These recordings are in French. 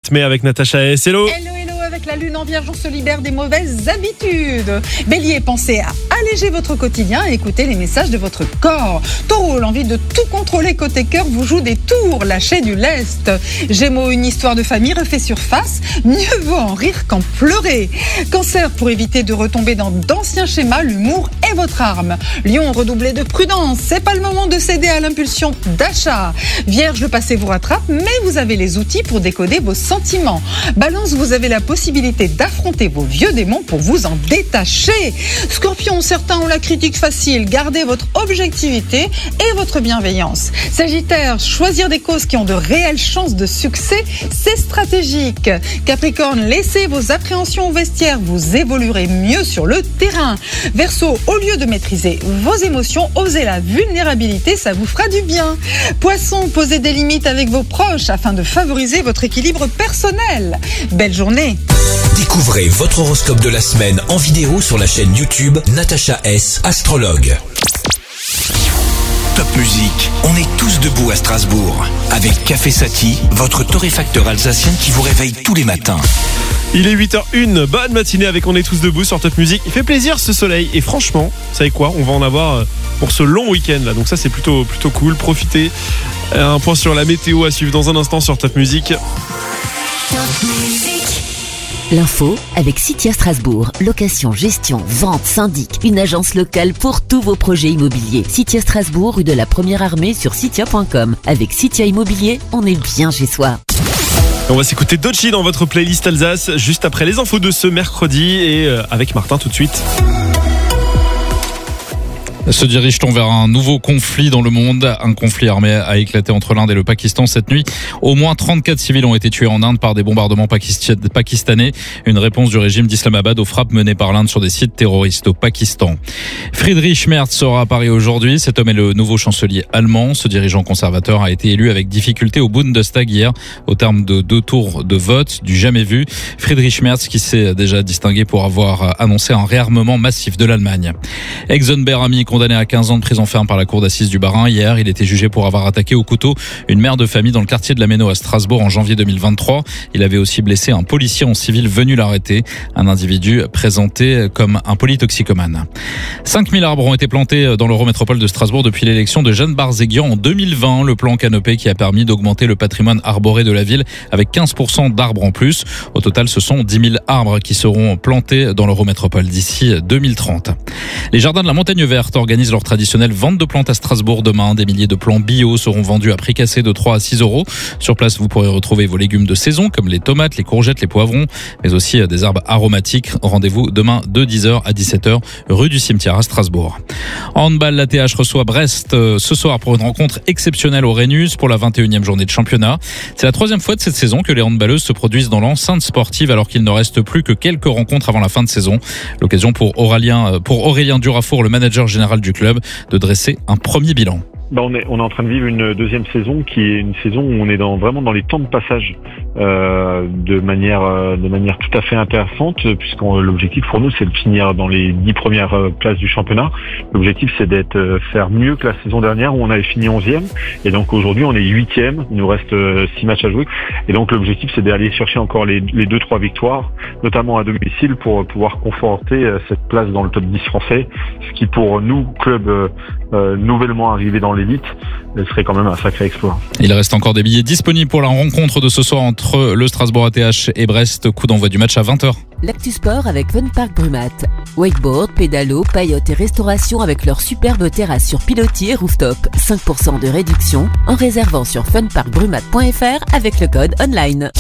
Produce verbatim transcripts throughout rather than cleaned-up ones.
rythmée avec Natacha S. Hello. Hello, hello, avec la lune en vierge, on se libère des mauvaises habitudes. Bélier, pensez à alléger votre quotidien et écoutez les messages de votre corps. Taureau, l'envie de tout contrôler côté cœur vous joue des tours, lâchez du lest. Gémeaux, une histoire de famille refait surface, mieux vaut en rire qu'en pleurer. Cancer, pour éviter de retomber dans d'anciens schémas, l'humour est votre arme. Lion, redoublez de prudence, c'est pas le moment de céder à l'impulsion d'achat. Vierge, le passé vous rattrape, mais vous avez les outils pour décoder vos sentiments. Balance, vous avez la possibilité d'affronter vos vieux démons pour vous en détacher. Scorpion, certains ont la critique facile, gardez votre objectivité et votre bienveillance. Sagittaire, choisir des causes qui ont de réelles chances de succès, c'est stratégique. Capricorne, laissez vos appréhensions au vestiaire, vous évoluerez mieux sur le terrain. Verseau, au lieu de maîtriser vos émotions, osez la vulnérabilité, ça vous fera du bien. Poisson, posez des limites avec vos proches afin de favoriser votre équilibre personnel. Belle journée. Découvrez votre horoscope de la semaine en vidéo sur la chaîne YouTube Natacha S, astrologue. Top musique, on est tous debout à Strasbourg. Avec Café Satie, votre torréfacteur alsacien qui vous réveille tous les matins. Il est huit heures une, bonne matinée avec On est tous debout sur Top Music. Il fait plaisir ce soleil et franchement, vous savez quoi, on va en avoir pour ce long week-end là. Donc ça c'est plutôt, plutôt cool, profitez. Un point sur la météo à suivre dans un instant sur Top Music. L'info avec Citia Strasbourg. Location, gestion, vente, syndic. Une agence locale pour tous vos projets immobiliers. Citia Strasbourg, rue de la Première Armée sur citia point com. Avec Citia Immobilier, on est bien chez soi. On va s'écouter Doechii dans votre playlist Alsace juste après les infos de ce mercredi et avec Martin tout de suite. Se dirige-t-on vers un nouveau conflit dans le monde ? Un conflit armé a éclaté entre l'Inde et le Pakistan cette nuit. Au moins trente-quatre civils ont été tués en Inde par des bombardements pakistanais. Une réponse du régime d'Islamabad aux frappes menées par l'Inde sur des sites terroristes au Pakistan. Friedrich Merz sera à Paris aujourd'hui. Cet homme est le nouveau chancelier allemand. Ce dirigeant conservateur a été élu avec difficulté au Bundestag hier, au terme de deux tours de vote, du jamais vu. Friedrich Merz qui s'est déjà distingué pour avoir annoncé un réarmement massif de l'Allemagne. Exxon Berami condamné à quinze ans de prison ferme par la cour d'assises du Bas-Rhin. Hier, il était jugé pour avoir attaqué au couteau une mère de famille dans le quartier de la Méno à Strasbourg en janvier deux mille vingt-trois. Il avait aussi blessé un policier en civil venu l'arrêter, un individu présenté comme un polytoxicomane. cinq mille arbres ont été plantés dans l'Eurométropole de Strasbourg depuis l'élection de Jeanne Barzéguian en deux mille vingt. Le plan Canopé qui a permis d'augmenter le patrimoine arboré de la ville avec quinze pour cent d'arbres en plus. Au total, ce sont dix mille arbres qui seront plantés dans l'Eurométropole d'ici deux mille trente. Les jardins de la Montagne Verte organisent leur traditionnelle vente de plantes à Strasbourg demain. Des milliers de plants bio seront vendus à prix cassé de trois à six euros. Sur place, vous pourrez retrouver vos légumes de saison comme les tomates, les courgettes, les poivrons, mais aussi des herbes aromatiques. Rendez-vous demain de dix heures à dix-sept heures, rue du Cimetière à Strasbourg. En handball, l'A T H reçoit Brest ce soir pour une rencontre exceptionnelle au Rhenus pour la vingt et unième journée de championnat. C'est la troisième fois de cette saison que les handballeuses se produisent dans l'enceinte sportive alors qu'il ne reste plus que quelques rencontres avant la fin de saison. L'occasion pour Aurélien, pour Aurélien Durafour, le manager général du club, de dresser un premier bilan. Bah on est on est en train de vivre une deuxième saison qui est une saison où on est dans vraiment dans les temps de passage euh, de manière euh, de manière tout à fait intéressante puisque l'objectif pour nous c'est de finir dans les dix premières places du championnat. L'objectif c'est d'être euh, faire mieux que la saison dernière où on avait fini onzième et donc aujourd'hui on est huitième. Il nous reste euh, six matchs à jouer et donc l'objectif c'est d'aller chercher encore les les deux trois victoires notamment à domicile pour pouvoir conforter euh, cette place dans le top dix français, ce qui pour nous club euh, euh, nouvellement arrivé dans l'élite, ce serait quand même un sacré exploit. Il reste encore des billets disponibles pour la rencontre de ce soir entre le Strasbourg A T H et Brest. Coup d'envoi du match à vingt heures. L'actu sport avec Fun Park Brumat. Wakeboard, pédalo, paillote et restauration avec leur superbe terrasse sur pilotis et rooftop. cinq pour cent de réduction en réservant sur fun park brumat point f r avec le code online.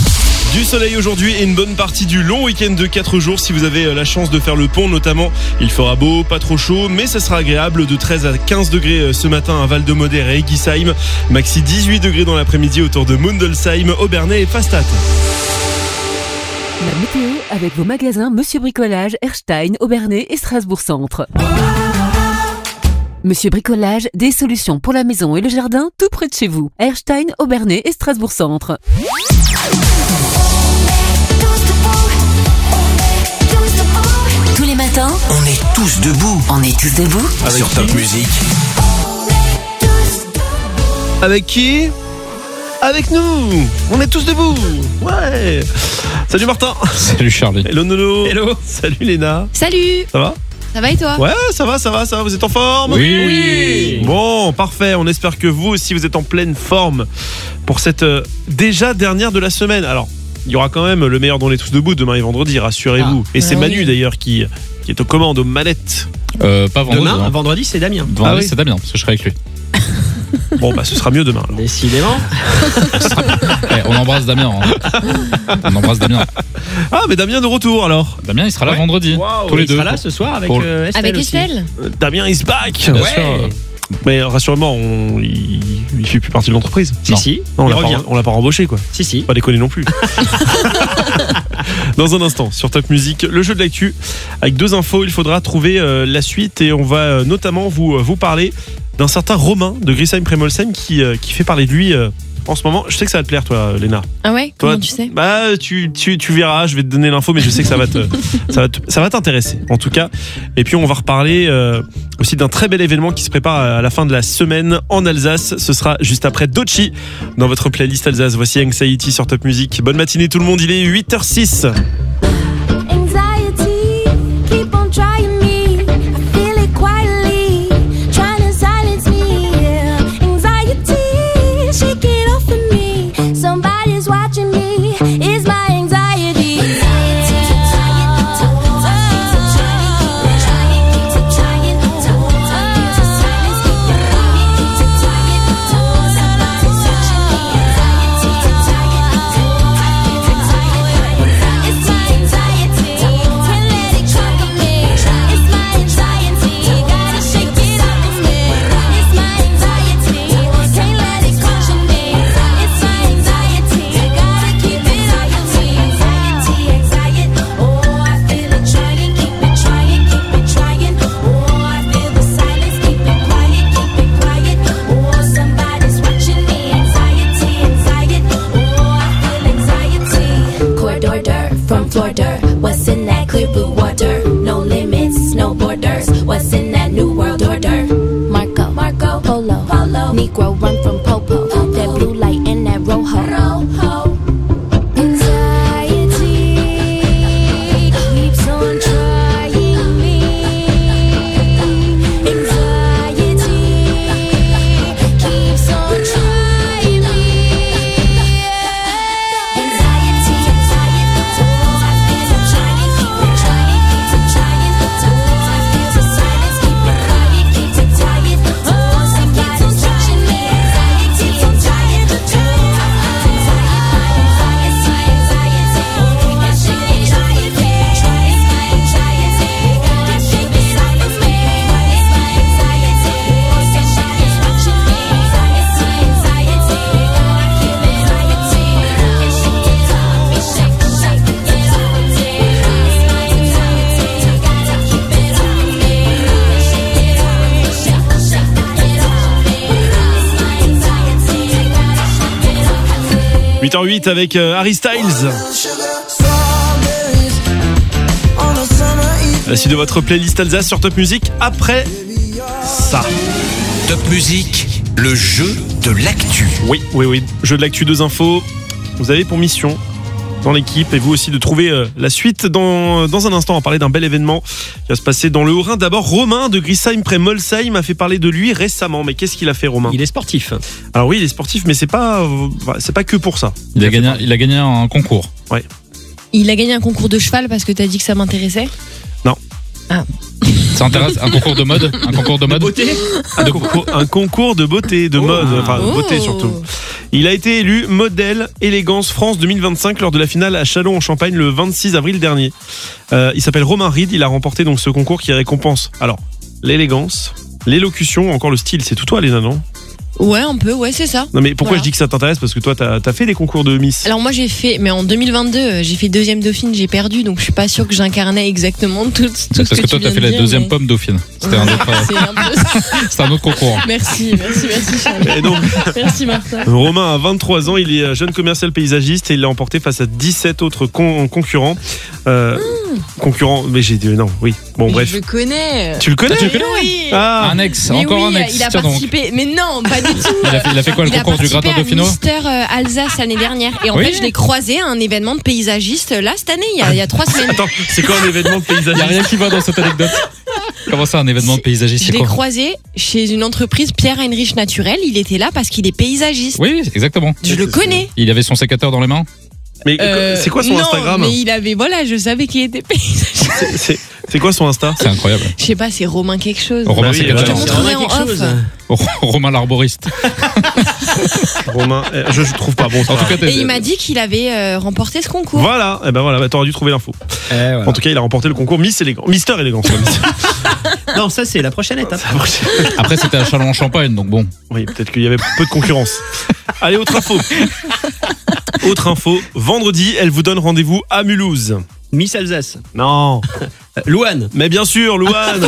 Du soleil aujourd'hui et une bonne partie du long week-end de quatre jours si vous avez la chance de faire le pont notamment. Il fera beau, pas trop chaud, mais ça sera agréable de treize à quinze degrés ce matin à Val-de-Moder et Eguisheim. Maxi dix-huit degrés dans l'après-midi autour de Mundelsheim, Obernai et Fastat. La météo avec vos magasins Monsieur Bricolage, Erstein, Obernai et Strasbourg Centre. Monsieur Bricolage, des solutions pour la maison et le jardin tout près de chez vous. Erstein, Obernai et Strasbourg Centre. Tous les matins, on est tous debout. On est tous debout sur Top Music. Avec qui ? avec nous. On est tous debout. Ouais. Salut Martin. Salut Charlie. Hello Nono. Hello. Salut Léna. Salut. Ça va? Ça va et toi? Ouais, ça va, ça va, ça va. Vous êtes en forme? Oui. Oui. Bon, parfait. On espère que vous aussi, vous êtes en pleine forme pour cette euh, déjà dernière de la semaine. Alors, il y aura quand même le meilleur dans les tous debout demain et vendredi, rassurez-vous. Ah. Et c'est Ah Manu oui. d'ailleurs qui, qui est aux commandes, aux manettes. Euh, pas vendredi. Demain, hein. vendredi, c'est Damien. Vendredi, Ah oui. c'est Damien, parce que je serai avec lui. Bon, bah ce sera mieux demain. alors. Décidément. Eh, on embrasse Damien. hein. On embrasse Damien. Ah, mais Damien de retour alors. Damien, il sera là Ouais. vendredi. Waouh, tous les Il deux. sera là ce soir avec Pour- euh, Estelle Avec aussi. Estelle. Euh, Damien is back. Bien Ouais. sûr. Mais rassurez-moi, on, il, il fait plus partie de l'entreprise. Si, Non. si. Non, on il l'a revient. pas, on l'a pas embauché quoi. Si, si. Pas déconner non plus. Dans un instant, sur Top Music, le jeu de l'actu. Avec deux infos, il faudra trouver euh, la suite et on va euh, notamment vous, euh, vous parler d'un certain Romain de Grisheim Premolsheim qui, euh, qui fait parler de lui euh, en ce moment. Je sais que ça va te plaire, toi, Léna. Ah ouais? Toi, Comment tu sais? Bah, tu, tu, tu verras, je vais te donner l'info, mais je sais que ça va te, ça va te- ça va t'intéresser, en tout cas. Et puis, on va reparler euh, aussi d'un très bel événement qui se prépare à la fin de la semaine en Alsace. Ce sera juste après Dochi dans votre playlist Alsace. Voici Anxiety sur Top Music. Bonne matinée tout le monde, il est huit heures six. Anxiety, keep on trying me. I feel it quietly, trying to silence me. Yeah. Anxiety, shake it off of me. Somebody's watching me. It's my anxiety. It's my anxiety, can't let it conquer me. It's my anxiety, gotta shake it off of me. It's my anxiety, can't let it conquer me. It's my anxiety, gotta keep it off of me. Anxiety, anxiety, oh I feel it trying, keep it trying, keep it trying. Oh I feel the silence, keep it quiet, keep it quiet. Oh somebody's watching me. Anxiety, anxiety, oh I feel anxiety. Corridor dirt from floor dirt. What's in that clear blue water? No limits, no borders. What's in that new world order? Marco, Marco, Polo, Polo. Negro run from Popo. That blue light in that rojo. Rojo. Anxiety keeps on trying me. Anxiety keeps on trying me. Anxiety, anxiety, oh I feel it trying, keep it trying, keep it trying. Oh I feel the silence, keep it quiet, keep it tight. Oh somebody's watching me. Anxiety, anxiety, oh anxiety, anxiety, oh I shake it off of me. It's my anxiety, gotta shake it off of me. It's my anxiety, oh somebody's watching me. Anxiety, anxiety, I feel anxiety, can't shake it off me, shake, shake it off of me. It's my anxiety, gotta keep it off of me. Shake it off me, shake, shake it off of me. It's my anxiety, gotta shake it off of me. huit heures huit avec euh, Harry Styles. La suite de votre playlist Alsace sur Top Music après ça. Top Music, le jeu de l'actu. Oui, oui, oui. Jeu de l'actu, deux infos. Vous avez pour mission dans l'équipe et vous aussi de trouver euh, la suite dans, dans un instant. On va parler d'un bel événement qui va se passer dans le Haut-Rhin. D'abord, Romain de Grisheim près Molsheim a fait parler de lui récemment. Mais qu'est-ce qu'il a fait, Romain? Il est sportif. Alors oui, il est sportif, mais c'est pas, euh, c'est pas que pour ça. Il a gagné, il a gagné un concours. Il a gagné un concours de cheval parce que t'as dit que ça m'intéressait. Ça intéresse un concours de mode, un concours de mode. Beauté. Un concours, un concours de beauté, de Oh. mode, enfin Oh. beauté surtout. Il a été élu modèle élégance France deux mille vingt-cinq lors de la finale à Châlons en Champagne le vingt-six avril dernier. Euh, il s'appelle Romain Reed, il a remporté donc ce concours qui récompense alors l'élégance, l'élocution, encore le style. C'est tout toi, Léna, non? Ouais, un peu, ouais, c'est ça. Non mais pourquoi Voilà. je dis que ça t'intéresse? Parce que toi t'as as fait des concours de Miss. Alors moi j'ai fait, mais en deux mille vingt-deux, euh, j'ai fait deuxième dauphine, j'ai perdu, donc je suis pas sûre que j'incarnais exactement tout, tout ce Parce que, que toi, tu t'as viens fait de la dire, deuxième mais- pomme dauphine. C'était un autre, C'est un peu ça. c'était un autre concours. Merci, merci, merci Charlie. Et donc Merci Martin. Romain a vingt-trois ans, il est jeune commercial paysagiste et il l'a emporté face à dix-sept autres con- concurrents. Euh, Concurrents, mais j'ai dit non, oui. Bon, Mais bref. Je le connais. Tu le connais Tu le connais Oui. Ah, Un ex, Mais encore oui, un ex. il a Tiens donc. participé. Mais non, pas du tout. Il a fait, il a fait quoi, le Il a concours du participé gratin à Dauphinois Mister euh, Alsace l'année dernière. Et en Oui. fait, je l'ai croisé à un événement de paysagiste là cette année, il y a, il y a trois semaines. attends, c'est quoi un événement de Il n'y a paysagiste? rien qui va dans cette anecdote. Comment ça, un événement de paysagiste, Je c'est l'ai quoi? croisé chez une entreprise Pierre-Heinrich Naturel. Il était là parce qu'il est paysagiste. Oui, exactement. Je le connais. Il avait son sécateur dans les mains. Mais Euh, c'est quoi son non, Instagram? Mais il avait, voilà, je savais qu'il était paysagiste. C'est- C'est c'est quoi son Insta? C'est incroyable. Je sais pas, c'est Romain quelque chose. Romain Bah oui, sécateur. Je te voilà. montrerai en off. Romain l'arboriste. Romain, euh, je, je trouve pas. Bon, En tout cas, t'es- Et il m'a dit qu'il avait euh, remporté ce concours. voilà, et ben voilà, bah, t'aurais dû trouver l'info. Eh, voilà. En tout cas, il a remporté le concours Miss Élégant, Mister Élégance. ouais, Miss. Non, ça c'est la prochaine étape. après, c'était à Châlons-en-Champagne, donc bon. Oui, peut-être qu'il y avait peu de concurrence. Allez, autre info. Autre info. Vendredi, elle vous donne rendez-vous à Mulhouse. Miss Alsace. Non, Euh, Louane. mais bien sûr, Louane.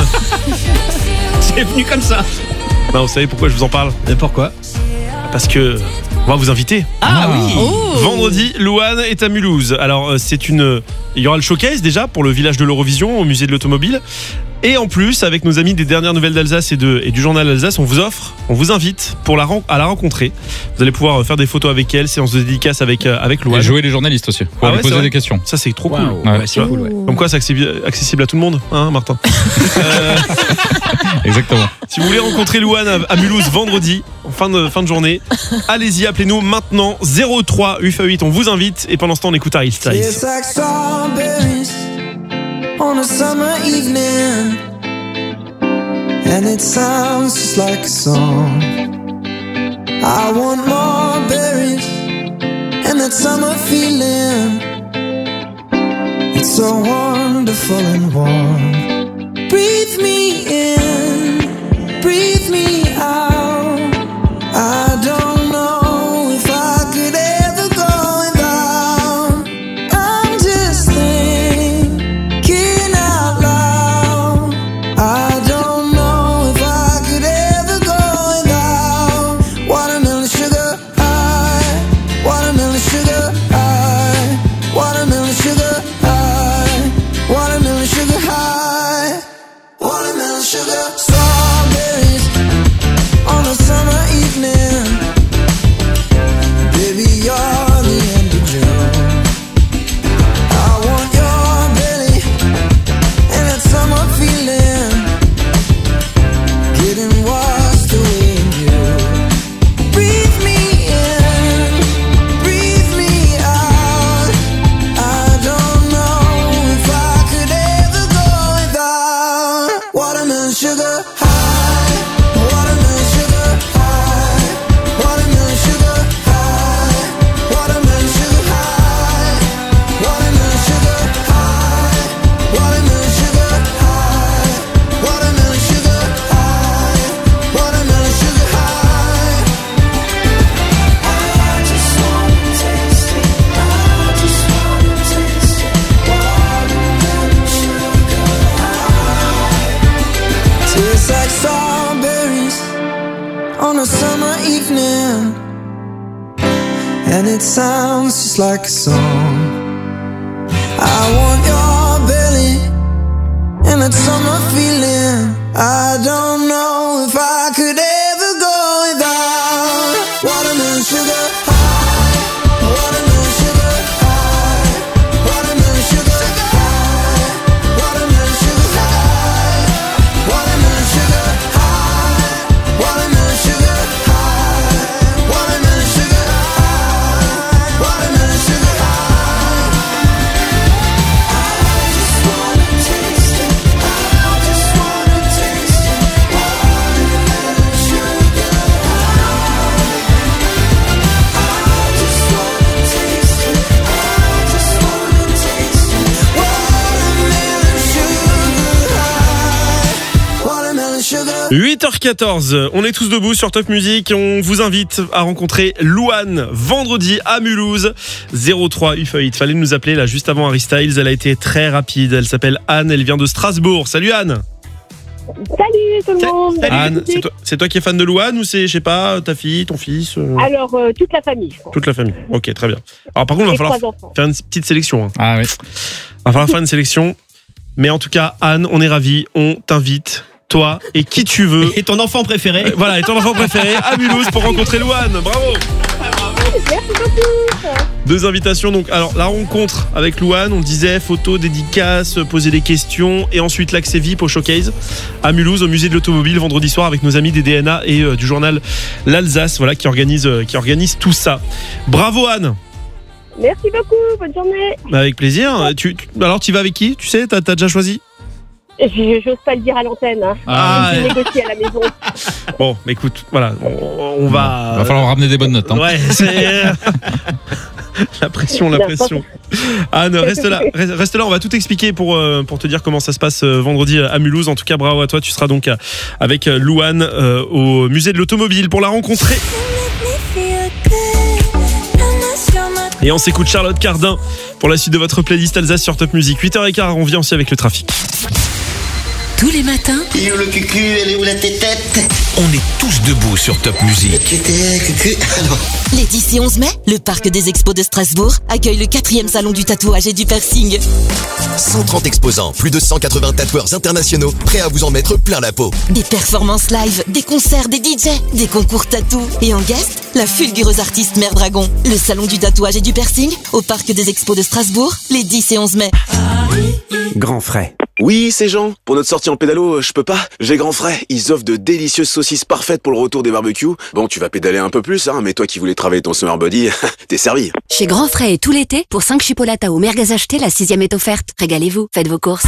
C'est venu comme ça. Non, vous savez pourquoi je vous en parle? Et pourquoi? Parce que on va vous inviter. Ah, oui. Oh. Vendredi, Louane est à Mulhouse. Alors, euh, c'est une. Il y aura le showcase déjà pour le village de l'Eurovision au musée de l'automobile. Et en plus, avec nos amis des dernières nouvelles d'Alsace et, de, et du journal Alsace, on vous offre, on vous invite pour la, ren- à la rencontrer. Vous allez pouvoir faire des photos avec elle, séance de dédicace avec, euh, avec Et Louane. jouer les journalistes aussi. Pour Ah lui ouais, poser c'est vrai. des questions. Ça, c'est trop Wow. cool. Ouais. Ouais, c'est cool, ouais. Comme quoi, c'est accessible, accessible à tout le monde, hein, Martin. Euh, Exactement. si vous voulez rencontrer Louane à, à Mulhouse vendredi, en fin de, fin de journée, allez-y, appelez-nous maintenant zéro trois huit huit. On vous invite et pendant ce temps, on écoute Harry Styles. It's like strawberries on a summer evening, and it sounds just like a song. I want more berries and that summer feeling. It's so wonderful and warm. Breathe me in, breathe me out. I don't know if I could ever go without. I'm just thinking out loud. I don't know if I could ever go without watermelon sugar high, watermelon sugar high, watermelon sugar high, watermelon sugar high, watermelon sugar. Strawberries on a summer evening. Baby, you're the end of June. I want your belly and that summer feeling, getting washed away in you. Breathe me in, breathe me out. I don't know if I could ever go without watermelon sugar high, watermelon sugar high, watermelon sugar high, watermelon sugar high, watermelon sugar high, watermelon sugar high, watermelon sugar high, watermelon sugar high. I just wanna taste it. I just wanna taste it. Watermelon sugar high. Tastes like strawberries on a summer evening, and it sounds just like a song. I want your belly and that summer feeling. I don't know if I could ever go without watermelon sugar high, watermelon sugar high, watermelon sugar high, watermelon sugar high, watermelon sugar high, watermelon sugar high, watermelon sugar high, watermelon sugar high. I just wanna taste it. I just wanna taste it. Watermelon sugar high. I just wanna taste it. I just wanna taste it. Watermelon sugar high. Watermelon sugar. huit heures quatorze, on est tous debout sur Top Music. On vous invite à rencontrer Louane vendredi à Mulhouse. zéro trois huit huit. Fallait nous appeler là juste avant Harry Styles. Elle a été très rapide. Elle s'appelle Anne. Elle vient de Strasbourg. Salut Anne. Salut tout le monde. Anne, c'est toi, c'est toi qui es fan de Louane ou c'est, je sais pas, ta fille, ton fils euh, Alors, euh, toute la famille, je crois. toute la famille. Ok, très bien. Alors par contre, il va Les falloir trois enfants. faire une petite sélection. hein. Ah oui. Il va falloir faire une sélection. Mais en tout cas, Anne, on est ravis. On t'invite, toi et qui tu veux. Et ton enfant préféré. Euh, voilà, et ton enfant préféré à Mulhouse pour rencontrer Louane. Bravo. Merci beaucoup. Deux invitations. Donc, alors la rencontre avec Louane, on le disait, photos, dédicaces, poser des questions, et ensuite l'accès V I P au showcase à Mulhouse, au musée de l'automobile, vendredi soir avec nos amis des D N A et euh, du journal L'Alsace, voilà, qui organise, euh, qui organise tout ça. Bravo Anne. Merci beaucoup. Bonne journée. Avec plaisir. Tu, tu- alors tu vas avec qui? Tu sais, t'as, t'as déjà choisi? Je- J'ose pas le dire à l'antenne. Hein. Ah, Je ouais. négocie à la maison. Bon, mais écoute, voilà, on, on va. Il va falloir ramener des bonnes notes. Hein. Ouais, c'est. La pression, la pression. Anne, reste là, reste reste là, on va tout expliquer pour, euh, pour te dire comment ça se passe euh, vendredi à Mulhouse. En tout cas, bravo à toi, tu seras donc euh, avec euh, Louane euh, au musée de l'automobile pour la rencontrer. Et on s'écoute Charlotte Cardin pour la suite de votre playlist Alsace sur Top Music. huit heures quinze, on vient aussi avec le trafic. Tous les matins, Il est où le cucu? Elle est où la tétette? On est tous debout sur Top Music. Cucu, cucu. Alors, les dix et onze mai, le parc des expos de Strasbourg accueille le quatrième salon du tatouage et du piercing. cent trente exposants, plus de cent quatre-vingts tatoueurs internationaux, prêts à vous en mettre plein la peau. Des performances live, des concerts, des D J, des concours tatou. Et en guest, la fulgureuse artiste Mère Dragon. Le salon du tatouage et du piercing au parc des expos de Strasbourg, les dix et onze mai. Grand Frais. Oui, c'est Jean. Pour notre sortie en pédalo, euh, je peux pas. J'ai Grand Frais. Ils offrent de délicieuses saucisses parfaites pour le retour des barbecues. Bon, tu vas pédaler un peu plus, hein, mais toi qui voulais travailler ton summer body, t'es servi. Chez Grand Frais et tout l'été, pour cinq chipolatas ou merguez achetés, la sixième est offerte. Régalez-vous, faites vos courses.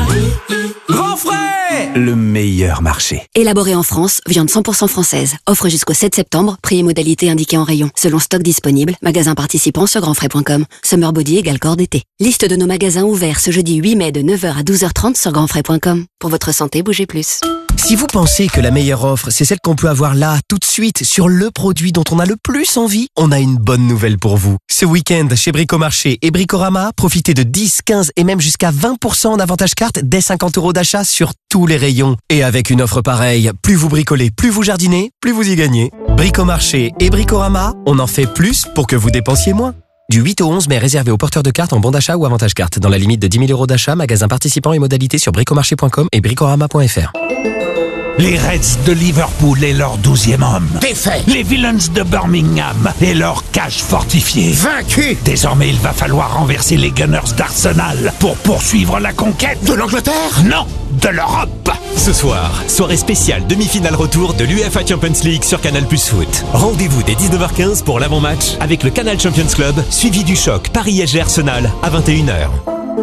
Grand Frais! Le meilleur marché. Élaboré en France, viande cent pour cent française. Offre jusqu'au sept septembre, prix et modalités indiqués en rayon. Selon stock disponible, magasin participant sur grand frais point com. Summer Body égale corps d'été. Liste de nos magasins ouverts ce jeudi huit mai de neuf heures à douze heures trente sur grand frais point com. Pour votre santé, bougez plus. Si vous pensez que la meilleure offre, c'est celle qu'on peut avoir là, tout de suite, sur le produit dont on a le plus envie, on a une bonne nouvelle pour vous. Ce week-end, chez Bricomarché et Bricorama, profitez de dix, quinze et même jusqu'à vingt pour cent en avantage carte dès cinquante euros d'achat sur tous les rayons. Et avec une offre pareille, plus vous bricolez, plus vous jardinez, plus vous y gagnez. Bricomarché et Bricorama, on en fait plus pour que vous dépensiez moins. Du huit au onze mai, réservé aux porteurs de cartes en bon d'achat ou avantage carte. Dans la limite de dix mille euros d'achat, magasin participant et modalités sur bricomarché point com et bricorama point f r. Les Reds de Liverpool et leur douzième homme. défait. Les Villains de Birmingham et leur cage fortifiée. Vaincu. Désormais, il va falloir renverser les Gunners d'Arsenal pour poursuivre la conquête. De l'Angleterre? Non, de l'Europe. Ce soir, soirée spéciale demi-finale retour de l'U E F A Champions League sur Canal Plus Foot. Rendez-vous dès dix-neuf heures quinze pour l'avant-match avec le Canal Champions Club, suivi du choc Paris S G Arsenal à vingt et une heures.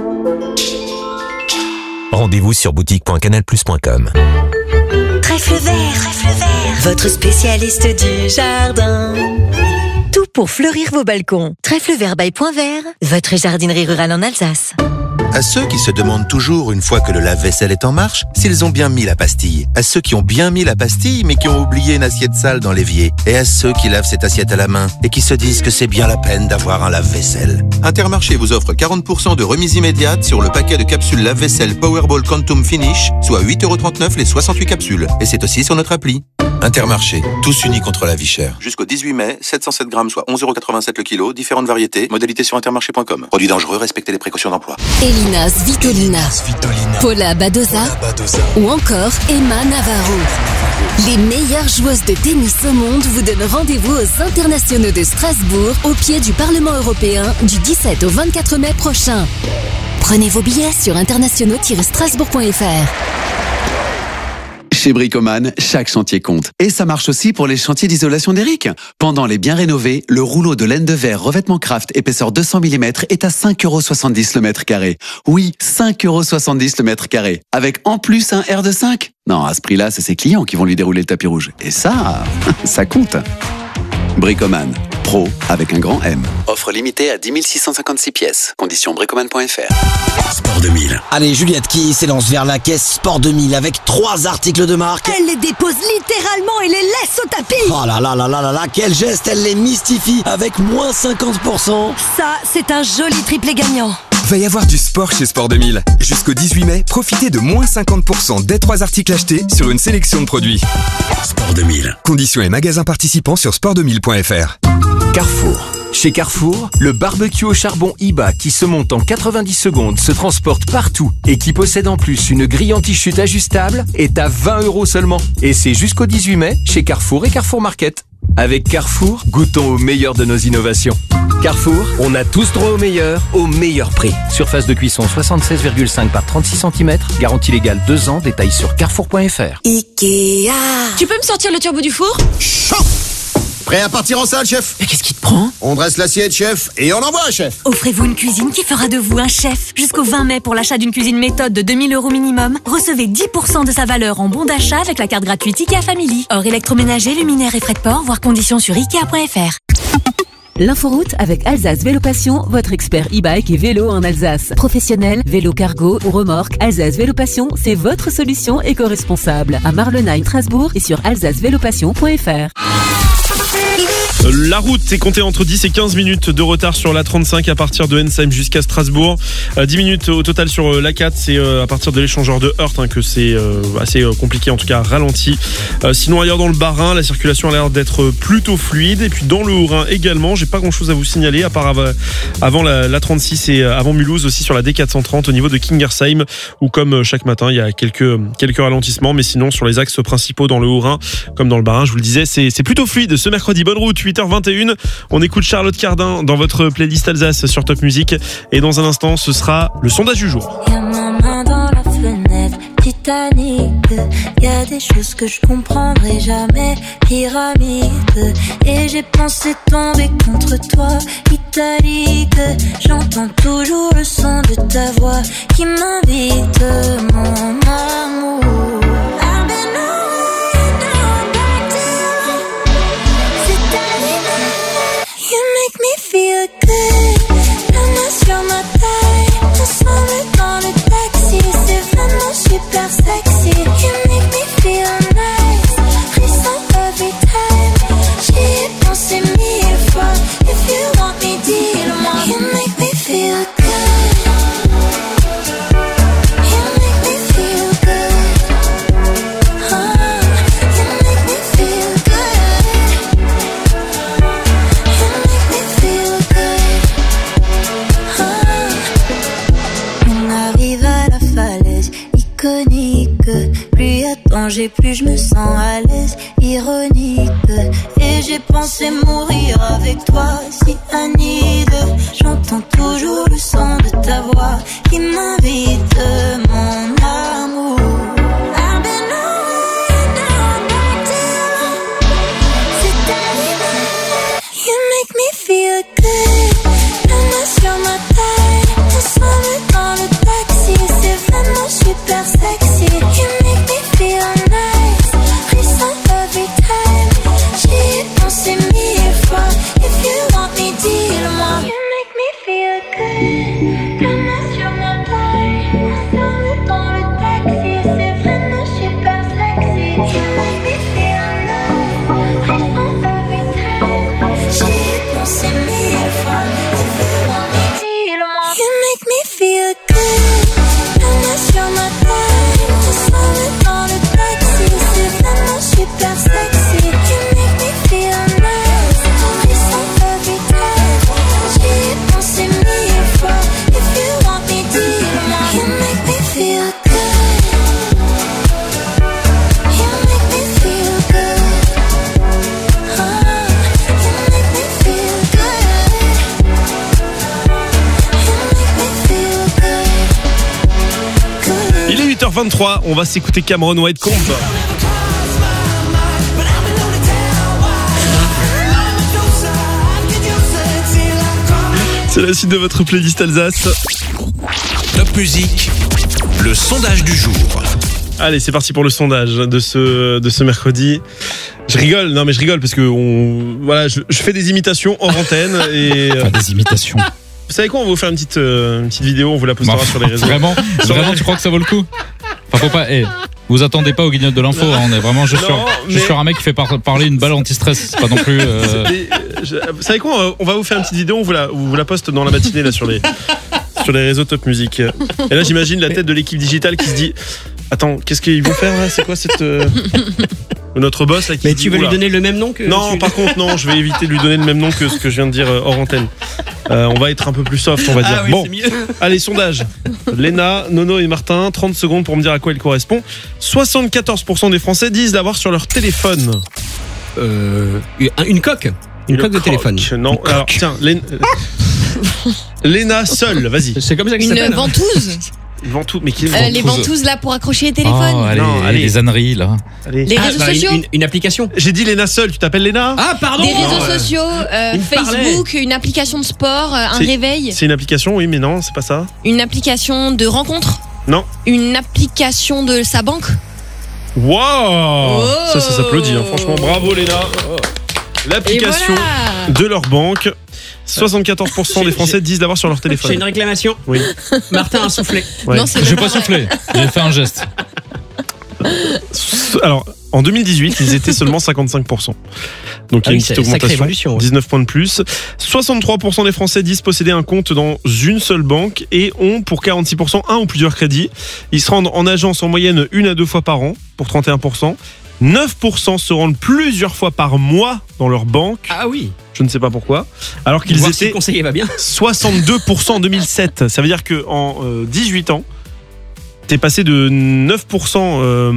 Rendez-vous sur boutique point canal plus point com. Trèfle vert, trèfle vert, votre spécialiste du jardin. Tout pour fleurir vos balcons. Trèfle vert by Point Vert, votre jardinerie rurale en Alsace. À ceux qui se demandent toujours, une fois que le lave-vaisselle est en marche, s'ils ont bien mis la pastille. À ceux qui ont bien mis la pastille, mais qui ont oublié une assiette sale dans l'évier. Et à ceux qui lavent cette assiette à la main et qui se disent que c'est bien la peine d'avoir un lave-vaisselle. Intermarché vous offre quarante pour cent de remise immédiate sur le paquet de capsules lave-vaisselle Powerball Quantum Finish, soit huit euros trente-neuf les soixante-huit capsules. Et c'est aussi sur notre appli. Intermarché, tous unis contre la vie chère. Jusqu'au dix-huit mai, sept cent sept grammes, soit onze euros quatre-vingt-sept le kilo, différentes variétés, modalités sur intermarché point com. Produits dangereux, respectez les précautions d'emploi. Elinas Vitolina, Paula Badoza ou encore Emma Navarro. Les meilleures joueuses de tennis au monde vous donnent rendez-vous aux Internationaux de Strasbourg, au pied du Parlement européen, du dix-sept au vingt-quatre mai prochain. Prenez vos billets sur internationaux tiret strasbourg point f r. Chez Bricoman, chaque chantier compte. Et ça marche aussi pour les chantiers d'isolation d'Eric. Pendant les bien rénovés, le rouleau de laine de verre revêtement Craft épaisseur deux cents millimètres est à cinq euros soixante-dix le mètre carré. Oui, cinq euros soixante-dix le mètre carré. Avec en plus un R de cinq. Non, à ce prix-là, c'est ses clients qui vont lui dérouler le tapis rouge. Et ça, ça compte. Bricoman, pro avec un grand M. Offre limitée à dix mille six cent cinquante-six pièces. Conditions bricoman point f r. Sport deux mille. Allez, Juliette qui s'élance vers la caisse Sport deux mille avec trois articles de marque. Elle les dépose littéralement et les laisse au tapis. Oh là là là là là là, quel geste, elle les mystifie avec moins cinquante pour cent. Ça, c'est un joli triplé gagnant. Va y avoir du sport chez Sport deux mille. Jusqu'au dix-huit mai, profitez de moins cinquante pour cent dès trois articles achetés sur une sélection de produits. Sport deux mille. Conditions et magasins participants sur sport deux mille point f r. Carrefour. Chez Carrefour, le barbecue au charbon Iba qui se monte en quatre-vingt-dix secondes, se transporte partout et qui possède en plus une grille anti-chute ajustable est à vingt euros seulement. Et c'est jusqu'au dix-huit mai chez Carrefour et Carrefour Market. Avec Carrefour, goûtons au meilleur de nos innovations. Carrefour, on a tous droit au meilleur, au meilleur prix. Surface de cuisson soixante-seize virgule cinq par trente-six centimètres. Garantie légale deux ans. Détails sur carrefour point f r. Ikea. Tu peux me sortir le turbo du four ? Chaud. Prêt à partir en salle, chef ? Mais qu'est-ce qui te prend ? On dresse l'assiette, chef, et on envoie, chef. Offrez-vous une cuisine qui fera de vous un chef. Jusqu'au vingt mai, pour l'achat d'une cuisine méthode de deux mille euros minimum, recevez dix pour cent de sa valeur en bon d'achat avec la carte gratuite Ikea Family. Hors électroménager, luminaire et frais de port, voire conditions sur ikea point f r. L'inforoute avec Alsace Vélo Passion, votre expert e-bike et vélo en Alsace. Professionnel, vélo cargo ou remorque, Alsace Vélo Passion, c'est votre solution éco-responsable. À Marlenheim, Strasbourg et sur alsace vélo passion point f r. La route est comptée entre dix et quinze minutes de retard sur la trente-cinq à partir de Ensheim jusqu'à Strasbourg. Euh, dix minutes au total sur euh, l'A quatre, c'est euh, à partir de l'échangeur de Heurt hein, que c'est euh, assez euh, compliqué, en tout cas ralenti. Euh, sinon ailleurs dans le Bas-Rhin, la circulation a l'air d'être plutôt fluide. Et puis dans le Haut-Rhin également, j'ai pas grand chose à vous signaler à part av- avant la, la trente-six et avant Mulhouse aussi sur la D quatre cent trente au niveau de Kingersheim où comme chaque matin il y a quelques, quelques ralentissements, mais sinon sur les axes principaux dans le Haut-Rhin comme dans le Bas-Rhin, je vous le disais, c'est, c'est plutôt fluide ce mercredi. Bonne route, huit heures vingt et une. On écoute Charlotte Cardin dans votre playlist Alsace sur Top Music. Et dans un instant, ce sera le sondage du jour. Y'a ma main dans la fenêtre, Titanic. Y'a des choses que je comprendrai jamais, pyramide. Et j'ai pensé tomber contre toi, italique. J'entends toujours le son de ta voix qui m'invite, mon amour. Make me feel good, la main sur ma taille, ensemble dans le taxi, c'est vraiment super sexy. You make me feel nice, frisson every time, j'y ai pensé mille fois. If you want me, dis-le-moi. You make me feel good. You make me feel good. Oh, you make me feel good. Plus y'a de danger, plus je me sens à l'aise, ironique. Et j'ai pensé mourir avec toi, si anide. J'entends toujours le son de ta voix qui m'invite, mon amour. I've been on down back to c'est animal. You make me feel good. La main sur ma taille, ensemble dans le taxi, c'est vraiment super sexy. You make me feel nice, frisson every time. J'y ai pensé mille fois. If you want me, dis-le-moi. You make me feel good. La main sur ma taille, ensemble dans le taxi, c'est vraiment super sexy. You make me feel nice, frisson every time. J'y ai pensé mille fois. If you want me, dis-le-moi. You make me feel good. La main sur ma taille, ensemble dans le taxi, c'est vraiment super sexy. You make me feel nice, frisson every time. J'y ai pensé mille fois. If you want me, dis-le-moi. You make me feel good. You make me feel good. Oh, you make me feel good. You make me feel good. Il est huit heures vingt-trois, on va s'écouter Cameron Whitecomb. C'est la suite de votre playlist Alsace. Top Music, le sondage du jour. Allez, c'est parti pour le sondage de ce, de ce mercredi. Je rigole, non mais je rigole parce que on, voilà, je, je fais des imitations en antenne et Enfin, des imitations. Vous savez quoi, on va vous faire une petite, euh, une petite vidéo, on vous la postera Bah, sur les réseaux. Vraiment, Sur vraiment, les- tu crois que ça vaut le coup? Enfin, faut pas. Eh, vous attendez pas aux guignottes de l'info. Hein, on est vraiment juste, Non, sur, juste mais- sur un mec qui fait par- parler une balle anti-stress. C'est pas non plus. euh, Et, euh, je- vous savez quoi, on va- on va vous faire une petite vidéo, on vous la, on vous la poste dans la matinée là sur les, sur les réseaux Top Music. Et là, j'imagine la tête de l'équipe digitale qui se dit. Attends, qu'est-ce qu'ils vont faire là? C'est quoi cette euh... notre boss là qui Mais dit, tu veux oula. lui donner le même nom que Non, tu... par contre non, je vais éviter de lui donner le même nom que ce que je viens de dire euh, hors antenne. Euh, on va être un peu plus soft, on va dire. Ah oui, bon, c'est mieux. allez, sondage. Léna, Nono et Martin, trente secondes pour me dire à quoi il correspond. soixante-quatorze pour cent des Français disent l'avoir sur leur téléphone. Euh, une coque. Une, une coque de téléphone. Non, alors tiens, Léna, Léna seule, vas-y. C'est comme ça que ça Une s'appelle. ventouse. Une ventouse, mais qui est Euh, les ventouses là pour accrocher les téléphones. Oh, allez, Non, allez. les âneries là. Allez. Les Ah, réseaux bah, une, sociaux. une, une application. J'ai dit Léna seule, tu t'appelles Léna? Ah pardon. Des réseaux Non, ouais. sociaux, euh, Il me Facebook, une application de sport, euh, un C'est- réveil, C'est une application, oui, mais non, c'est pas ça. une application de rencontre, Non. une application de sa banque. Waouh, ça, ça s'applaudit, hein. Franchement, bravo Léna. L'application Et voilà. de leur banque. soixante-quatorze pour cent des Français disent l'avoir sur leur téléphone. J'ai une réclamation. Oui. Martin a soufflé. Ouais. Non, c'est J'ai même pas vrai. soufflé, j'ai fait un geste. Alors, en deux mille dix-huit, ils étaient seulement cinquante-cinq pour cent. Donc il y Ah a oui, une c'est petite une sacrée augmentation, évolution, ouais. dix-neuf points de plus. soixante-trois pour cent des Français disent posséder un compte dans une seule banque et ont pour quarante-six pour cent un ou plusieurs crédits. Ils se rendent en agence en moyenne une à deux fois par an pour trente et un pour cent. neuf pour cent se rendent plusieurs fois par mois dans leur banque. Ah oui. Je ne sais pas pourquoi. Alors qu'ils Voir si étaient le conseiller va bien. soixante-deux pour cent en deux mille sept. Ça veut dire qu'en euh, dix-huit ans, t'es passé de neuf pour cent, euh,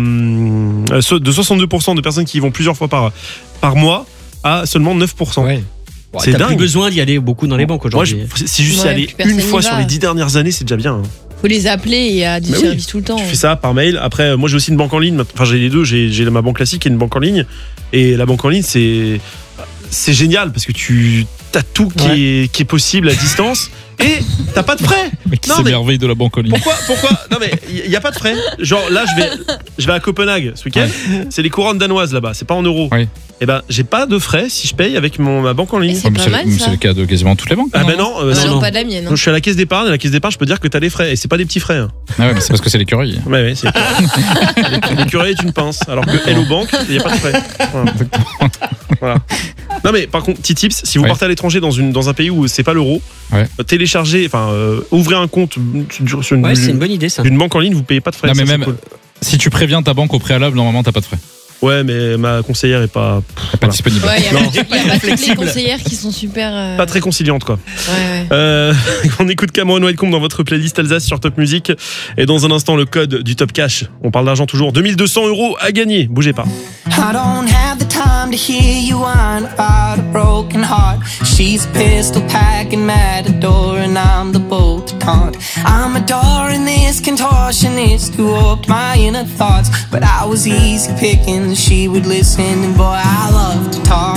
de soixante-deux pour cent de personnes qui y vont plusieurs fois par, par mois à seulement neuf pour cent. Ouais. C'est T'as dingue. plus besoin d'y aller beaucoup dans les banques Moi, aujourd'hui. je- si juste y Ouais, aller plus personne une n'y fois va. sur les dix dernières années, c'est déjà bien. hein. Faut les appeler et il y a du Mais oui, service tout le temps. Tu fais ça par mail. Après, moi j'ai aussi une banque en ligne. Enfin, j'ai les deux. J'ai j'ai ma banque classique et une banque en ligne. Et la banque en ligne, c'est c'est génial parce que tu as tout qui, Ouais. est, qui est possible à distance et t'as pas de frais. Mais qui Non, mais s'émerveille de la banque en ligne. pourquoi pourquoi Non mais il y, a pas de frais. Genre là, je vais je vais à Copenhague ce week-end. C'est les couronnes danoises là-bas. C'est pas en euros. Oui. Et ben j'ai pas de frais si je paye avec mon ma banque en ligne. Et c'est Ah, mais pas c'est mal, le- ça. c'est le cas de quasiment toutes les banques. Ah ben non, euh, Non, non, non, non. pas de la mienne. Donc, je suis à la caisse d'épargne. À la caisse d'épargne, je peux dire que t'as des frais et c'est pas des petits frais. hein. Ah ouais, mais c'est parce que c'est l'écureuil. Ouais, ouais, c'est l'écureuil est une pince, alors que Hello Bank, il n'y a pas de frais. Voilà. Voilà. Non mais par contre, petit tips, si vous Ouais. partez à l'étranger dans une dans un pays où c'est pas l'euro, Ouais. téléchargez, enfin euh, ouvrez un compte sur sur une, Ouais, c'est une bonne idée ça. d'une banque en ligne, vous payez pas de frais. Non, mais ça, c'est même cool. si tu préviens ta banque au préalable, normalement t'as pas de frais. Ouais, mais ma conseillère est pas Pas voilà. disponible. Ouais, il y a, Non. pas- y a pas toutes les Flexible. conseillères qui sont super. euh, pas très conciliante quoi. Ouais, ouais. Euh, on écoute Cameron Whitecomb dans votre playlist Alsace sur Top Music et dans un instant le code du Top Cash. On parle d'argent toujours, deux mille deux cents euros à gagner. Bougez pas. I don't have the time to hear you whine about a broken heart. She's a pistol packing matador and I'm the bolt to taunt. I'm adoring this contortionist who warped my inner thoughts. But I was easy picking, she would listen and boy I love to talk.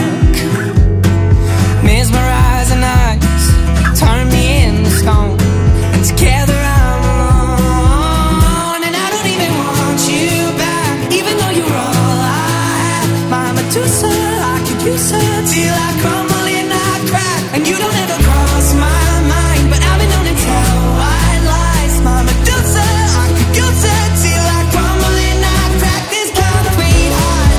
Mesmerizing eyes, turn me into stone. And together I'm alone. And I don't even want you back, even though you're all I have. My Medusa, I could use her till I crumble and I crack. And you don't ever cross my mind, but I've been known to tell white lies. My Medusa, I could use her till I crumble and I crack. This concrete heart,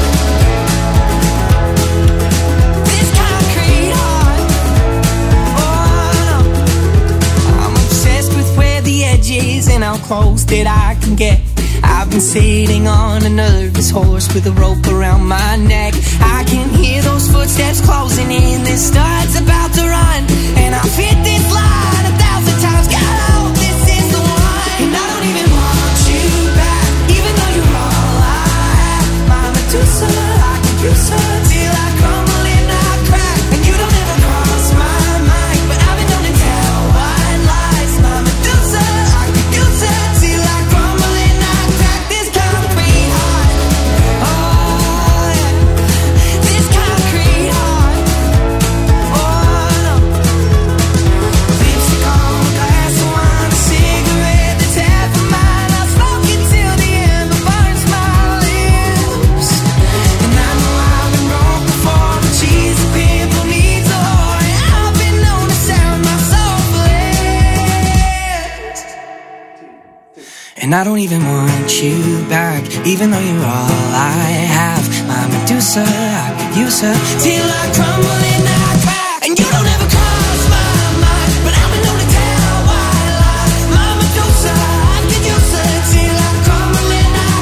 this concrete heart. Oh no, I'm obsessed with where the edge is and how close that I can get. I've been sitting on a nervous horse with a rope around my neck. I can hear those footsteps closing in. This start's about to run, and I've hit this line a thousand times. God, I hope this is the one. And I don't even want you back, even though you're all I have. My Medusa, I could use her till I crumble and I crack. And you don't ever cross my mind, but I've been known to tell white lies. My Medusa, I could use her till I crumble and I crack. This concrete heart, oh yeah, this concrete heart, oh no. Lipstick on a glass of wine, a cigarette that's half of mine. I'll smoke it till the ember burns my lips. And I know I've been broke before, but she's a pimple needs a whore. And I've been known to sound my soul blessed. And I don't even want you back, even though you're all I have. My Medusa, I could use her till I crumble and I crack. And you don't ever cross my mind, but I've been known to tell white lies. My Medusa, I could use her till I crumble and I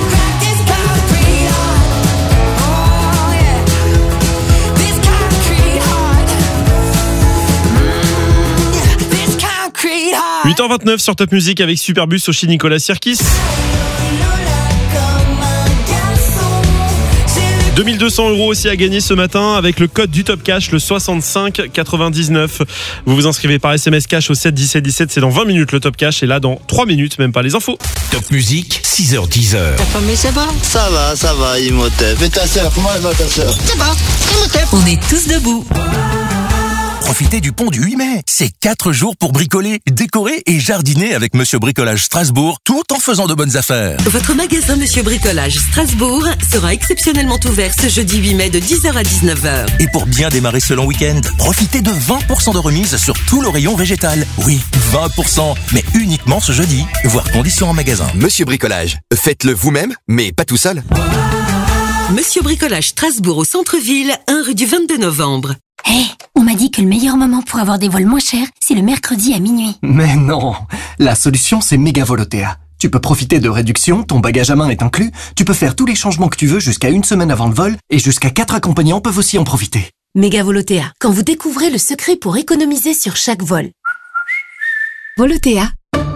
huit heures vingt-neuf sur Top Music avec Superbus au chez Nicolas Sirkis. deux mille deux cents euros aussi à gagner ce matin avec le code du Top Cash, le soixante-cinq quatre-vingt-dix-neuf. Vous vous inscrivez par S M S Cash au sept dix-sept dix-sept. C'est dans vingt minutes le Top Cash et là dans trois minutes, même pas les infos. Top Music, six heures dix. Ta famille, ça va? Ça va, ça va, Imhotep. Et ta sœur, comment elle va ta sœur? Ça va, Imhotep. On est tous debout. Profitez du pont du huit mai. C'est quatre jours pour bricoler, décorer et jardiner avec Monsieur Bricolage Strasbourg, tout en faisant de bonnes affaires. Votre magasin Monsieur Bricolage Strasbourg sera exceptionnellement ouvert ce jeudi huit mai de dix heures à dix-neuf heures. Et pour bien démarrer ce long week-end, profitez de vingt pour cent de remise sur tout le rayon végétal. Oui, vingt pour cent, mais uniquement ce jeudi. Voir conditions en magasin. Monsieur Bricolage, faites-le vous-même, mais pas tout seul. Monsieur Bricolage Strasbourg au centre-ville, un rue du vingt-deux novembre. Hé, hey, on m'a dit que le meilleur moment pour avoir des vols moins chers, c'est le mercredi à minuit. Mais non, la solution c'est Megavol O T A. Tu peux profiter de réductions, ton bagage à main est inclus, tu peux faire tous les changements que tu veux jusqu'à une semaine avant le vol et jusqu'à quatre accompagnants peuvent aussi en profiter. Megavol O T A, quand vous découvrez le secret pour économiser sur chaque vol. Vol O T A.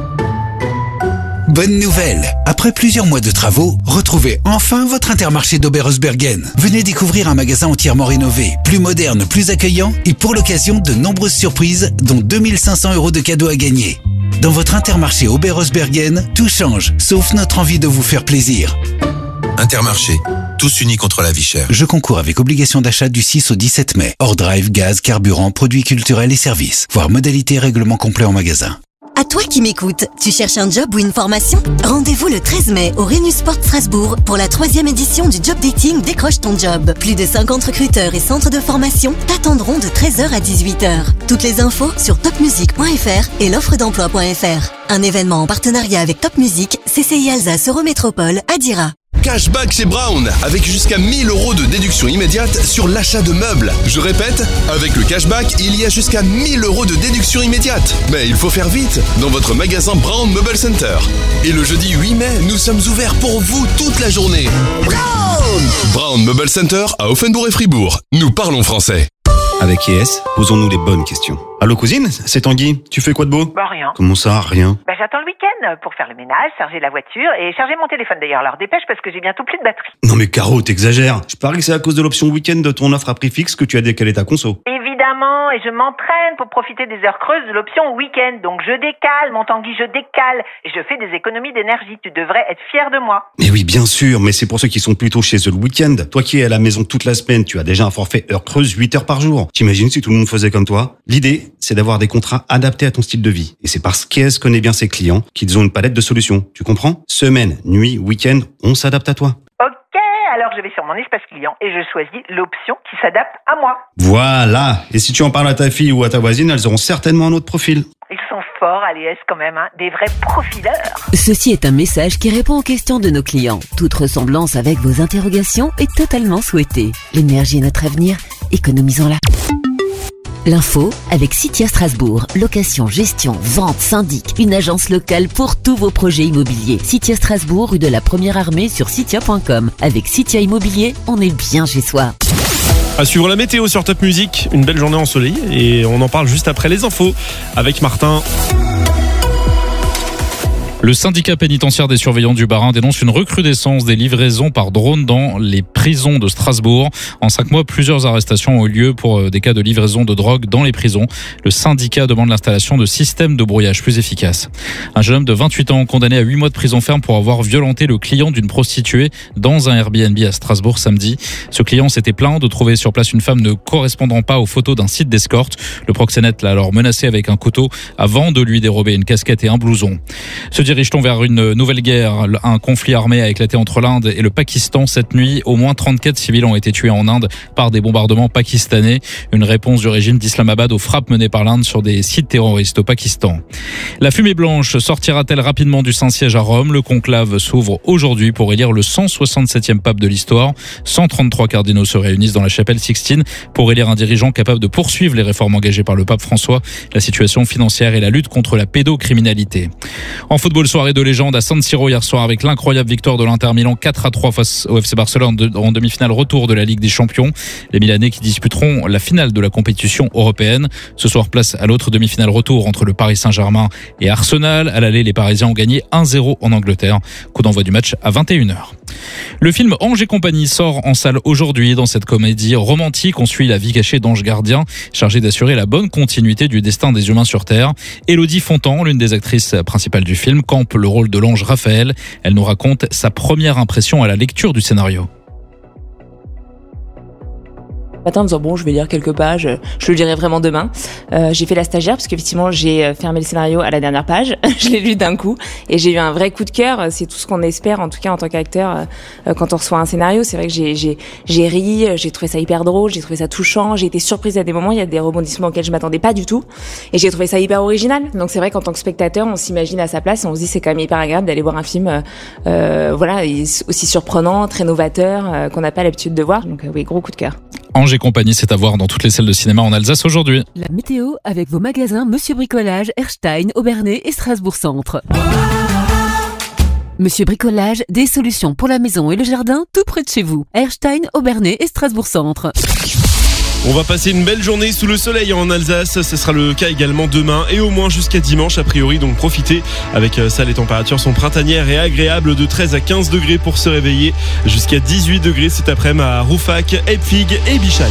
Bonne nouvelle! Après plusieurs mois de travaux, retrouvez enfin votre Intermarché d'Oberhausbergen. Venez découvrir un magasin entièrement rénové, plus moderne, plus accueillant et pour l'occasion de nombreuses surprises, dont deux mille cinq cents euros de cadeaux à gagner. Dans votre Intermarché Oberhausbergen, tout change, sauf notre envie de vous faire plaisir. Intermarché, tous unis contre la vie chère. Je concours avec obligation d'achat du six au dix-sept mai. Hors drive, gaz, carburant, produits culturels et services. Voir modalités et règlements complets en magasin. À toi qui m'écoutes, tu cherches un job ou une formation? Rendez-vous le treize mai au Renu Sport Strasbourg pour la troisième édition du Job Dating Décroche ton job. Plus de cinquante recruteurs et centres de formation t'attendront de treize heures à dix-huit heures. Toutes les infos sur top music point f r et l'offre d'emploi point f r. Un événement en partenariat avec Top Music, C C I Alsace Eurométropole, Adira. Cashback chez Brown, avec jusqu'à mille euros de déduction immédiate sur l'achat de meubles. Je répète, avec le cashback, il y a jusqu'à mille euros de déduction immédiate. Mais il faut faire vite dans votre magasin Brown Meuble Center. Et le jeudi huit mai, nous sommes ouverts pour vous toute la journée. Brown Brown Meuble Center à Offenbourg et Fribourg. Nous parlons français. Avec Yes, posons-nous les bonnes questions. Allô cousine, c'est Tanguy. Tu fais quoi de beau? Bah rien. Comment ça, rien? Bah j'attends le week-end pour faire le ménage, charger la voiture et charger mon téléphone d'ailleurs. Alors dépêche parce que j'ai bientôt plus de batterie. Non mais Caro, t'exagères. Je parie que c'est à cause de l'option week-end de ton offre à prix fixe que tu as décalé ta conso. Évidemment, et je m'entraîne pour profiter des heures creuses de l'option week-end. Donc je décale, mon Tanguy, je décale. Et je fais des économies d'énergie. Tu devrais être fier de moi. Mais oui, bien sûr, mais c'est pour ceux qui sont plutôt chez eux le week-end. Toi qui es à la maison toute la semaine, tu as déjà un forfait heures creuses huit heures par jour. T'imagines si tout le monde faisait comme toi? L'idée, c'est d'avoir des contrats adaptés à ton style de vie. Et c'est parce qu'E S connaît bien ses clients qu'ils ont une palette de solutions. Tu comprends? Semaine, nuit, week-end, on s'adapte à toi. Ok, alors je vais sur mon espace client et je choisis l'option qui s'adapte à moi. Voilà. Et si tu en parles à ta fille ou à ta voisine, elles auront certainement un autre profil. Ils sont forts à l'E S quand même, hein. Des vrais profileurs. Ceci est un message qui répond aux questions de nos clients. Toute ressemblance avec vos interrogations est totalement souhaitée. L'énergie est notre avenir, économisons-la. L'info avec Citia Strasbourg. Location, gestion, vente, syndic. Une agence locale pour tous vos projets immobiliers. Citia Strasbourg, rue de la Première Armée sur citia point com. Avec Citia Immobilier, on est bien chez soi. À suivre la météo sur Top Music. Une belle journée ensoleillée et on en parle juste après les infos avec Martin. Le syndicat pénitentiaire des surveillants du Bas-Rhin dénonce une recrudescence des livraisons par drone dans les prisons de Strasbourg. En cinq mois, plusieurs arrestations ont eu lieu pour des cas de livraison de drogue dans les prisons. Le syndicat demande l'installation de systèmes de brouillage plus efficaces. Un jeune homme de vingt-huit ans condamné à huit mois de prison ferme pour avoir violenté le client d'une prostituée dans un Airbnb à Strasbourg samedi. Ce client s'était plaint de trouver sur place une femme ne correspondant pas aux photos d'un site d'escorte. Le proxénète l'a alors menacé avec un couteau avant de lui dérober une casquette et un blouson. Se dirige-t-on vers une nouvelle guerre? Un conflit armé a éclaté entre l'Inde et le Pakistan cette nuit. Au moins trente-quatre civils ont été tués en Inde par des bombardements pakistanais. Une réponse du régime d'Islamabad aux frappes menées par l'Inde sur des sites terroristes au Pakistan. La fumée blanche sortira-t-elle rapidement du Saint-Siège à Rome? Le conclave s'ouvre aujourd'hui pour élire le cent soixante-septième pape de l'histoire. cent trente-trois cardinaux se réunissent dans la chapelle Sixtine pour élire un dirigeant capable de poursuivre les réformes engagées par le pape François, la situation financière et la lutte contre la pédocriminalité. En football, Football, soirée de légende à San Siro hier soir avec l'incroyable victoire de l'Inter Milan quatre à trois face au F C Barcelone en demi-finale retour de la Ligue des Champions. Les Milanais qui disputeront la finale de la compétition européenne. Ce soir, place à l'autre demi-finale retour entre le Paris Saint-Germain et Arsenal. À l'aller, les Parisiens ont gagné un zéro en Angleterre. Coup d'envoi du match à vingt et une heures. Le film Ange et compagnie sort en salle aujourd'hui. Dans cette comédie romantique, on suit la vie cachée d'Ange Gardien, chargé d'assurer la bonne continuité du destin des humains sur Terre. Élodie Fontan, l'une des actrices principales du film, campe le rôle de l'ange Raphaël. Elle nous raconte sa première impression à la lecture du scénario. Matin en me disant bon je vais lire quelques pages, je le lirai vraiment demain. Euh, j'ai fait la stagiaire parce qu'effectivement j'ai fermé le scénario à la dernière page, je l'ai lu d'un coup et j'ai eu un vrai coup de cœur. C'est tout ce qu'on espère en tout cas en tant qu'acteur euh, quand on reçoit un scénario. C'est vrai que j'ai j'ai j'ai ri, j'ai trouvé ça hyper drôle, j'ai trouvé ça touchant, j'ai été surprise à des moments, il y a des rebondissements auxquels je m'attendais pas du tout et j'ai trouvé ça hyper original. Donc c'est vrai qu'en tant que spectateur on s'imagine à sa place et on se dit c'est quand même hyper agréable d'aller voir un film euh, euh, voilà aussi surprenant, très novateur euh, qu'on n'a pas l'habitude de voir. Donc euh, oui, gros coup de cœur. Ange et compagnie, c'est à voir dans toutes les salles de cinéma en Alsace aujourd'hui. La météo avec vos magasins Monsieur Bricolage, Erstein, Aubernais et Strasbourg-Centre. Monsieur Bricolage, des solutions pour la maison et le jardin tout près de chez vous. Erstein, Aubernais et Strasbourg-Centre. On va passer une belle journée sous le soleil en Alsace, ce sera le cas également demain et au moins jusqu'à dimanche a priori, donc profitez. Avec ça, les températures sont printanières et agréables de treize à quinze degrés pour se réveiller, jusqu'à dix-huit degrés cet après-midi à Roufac, Epfig et Bischheim.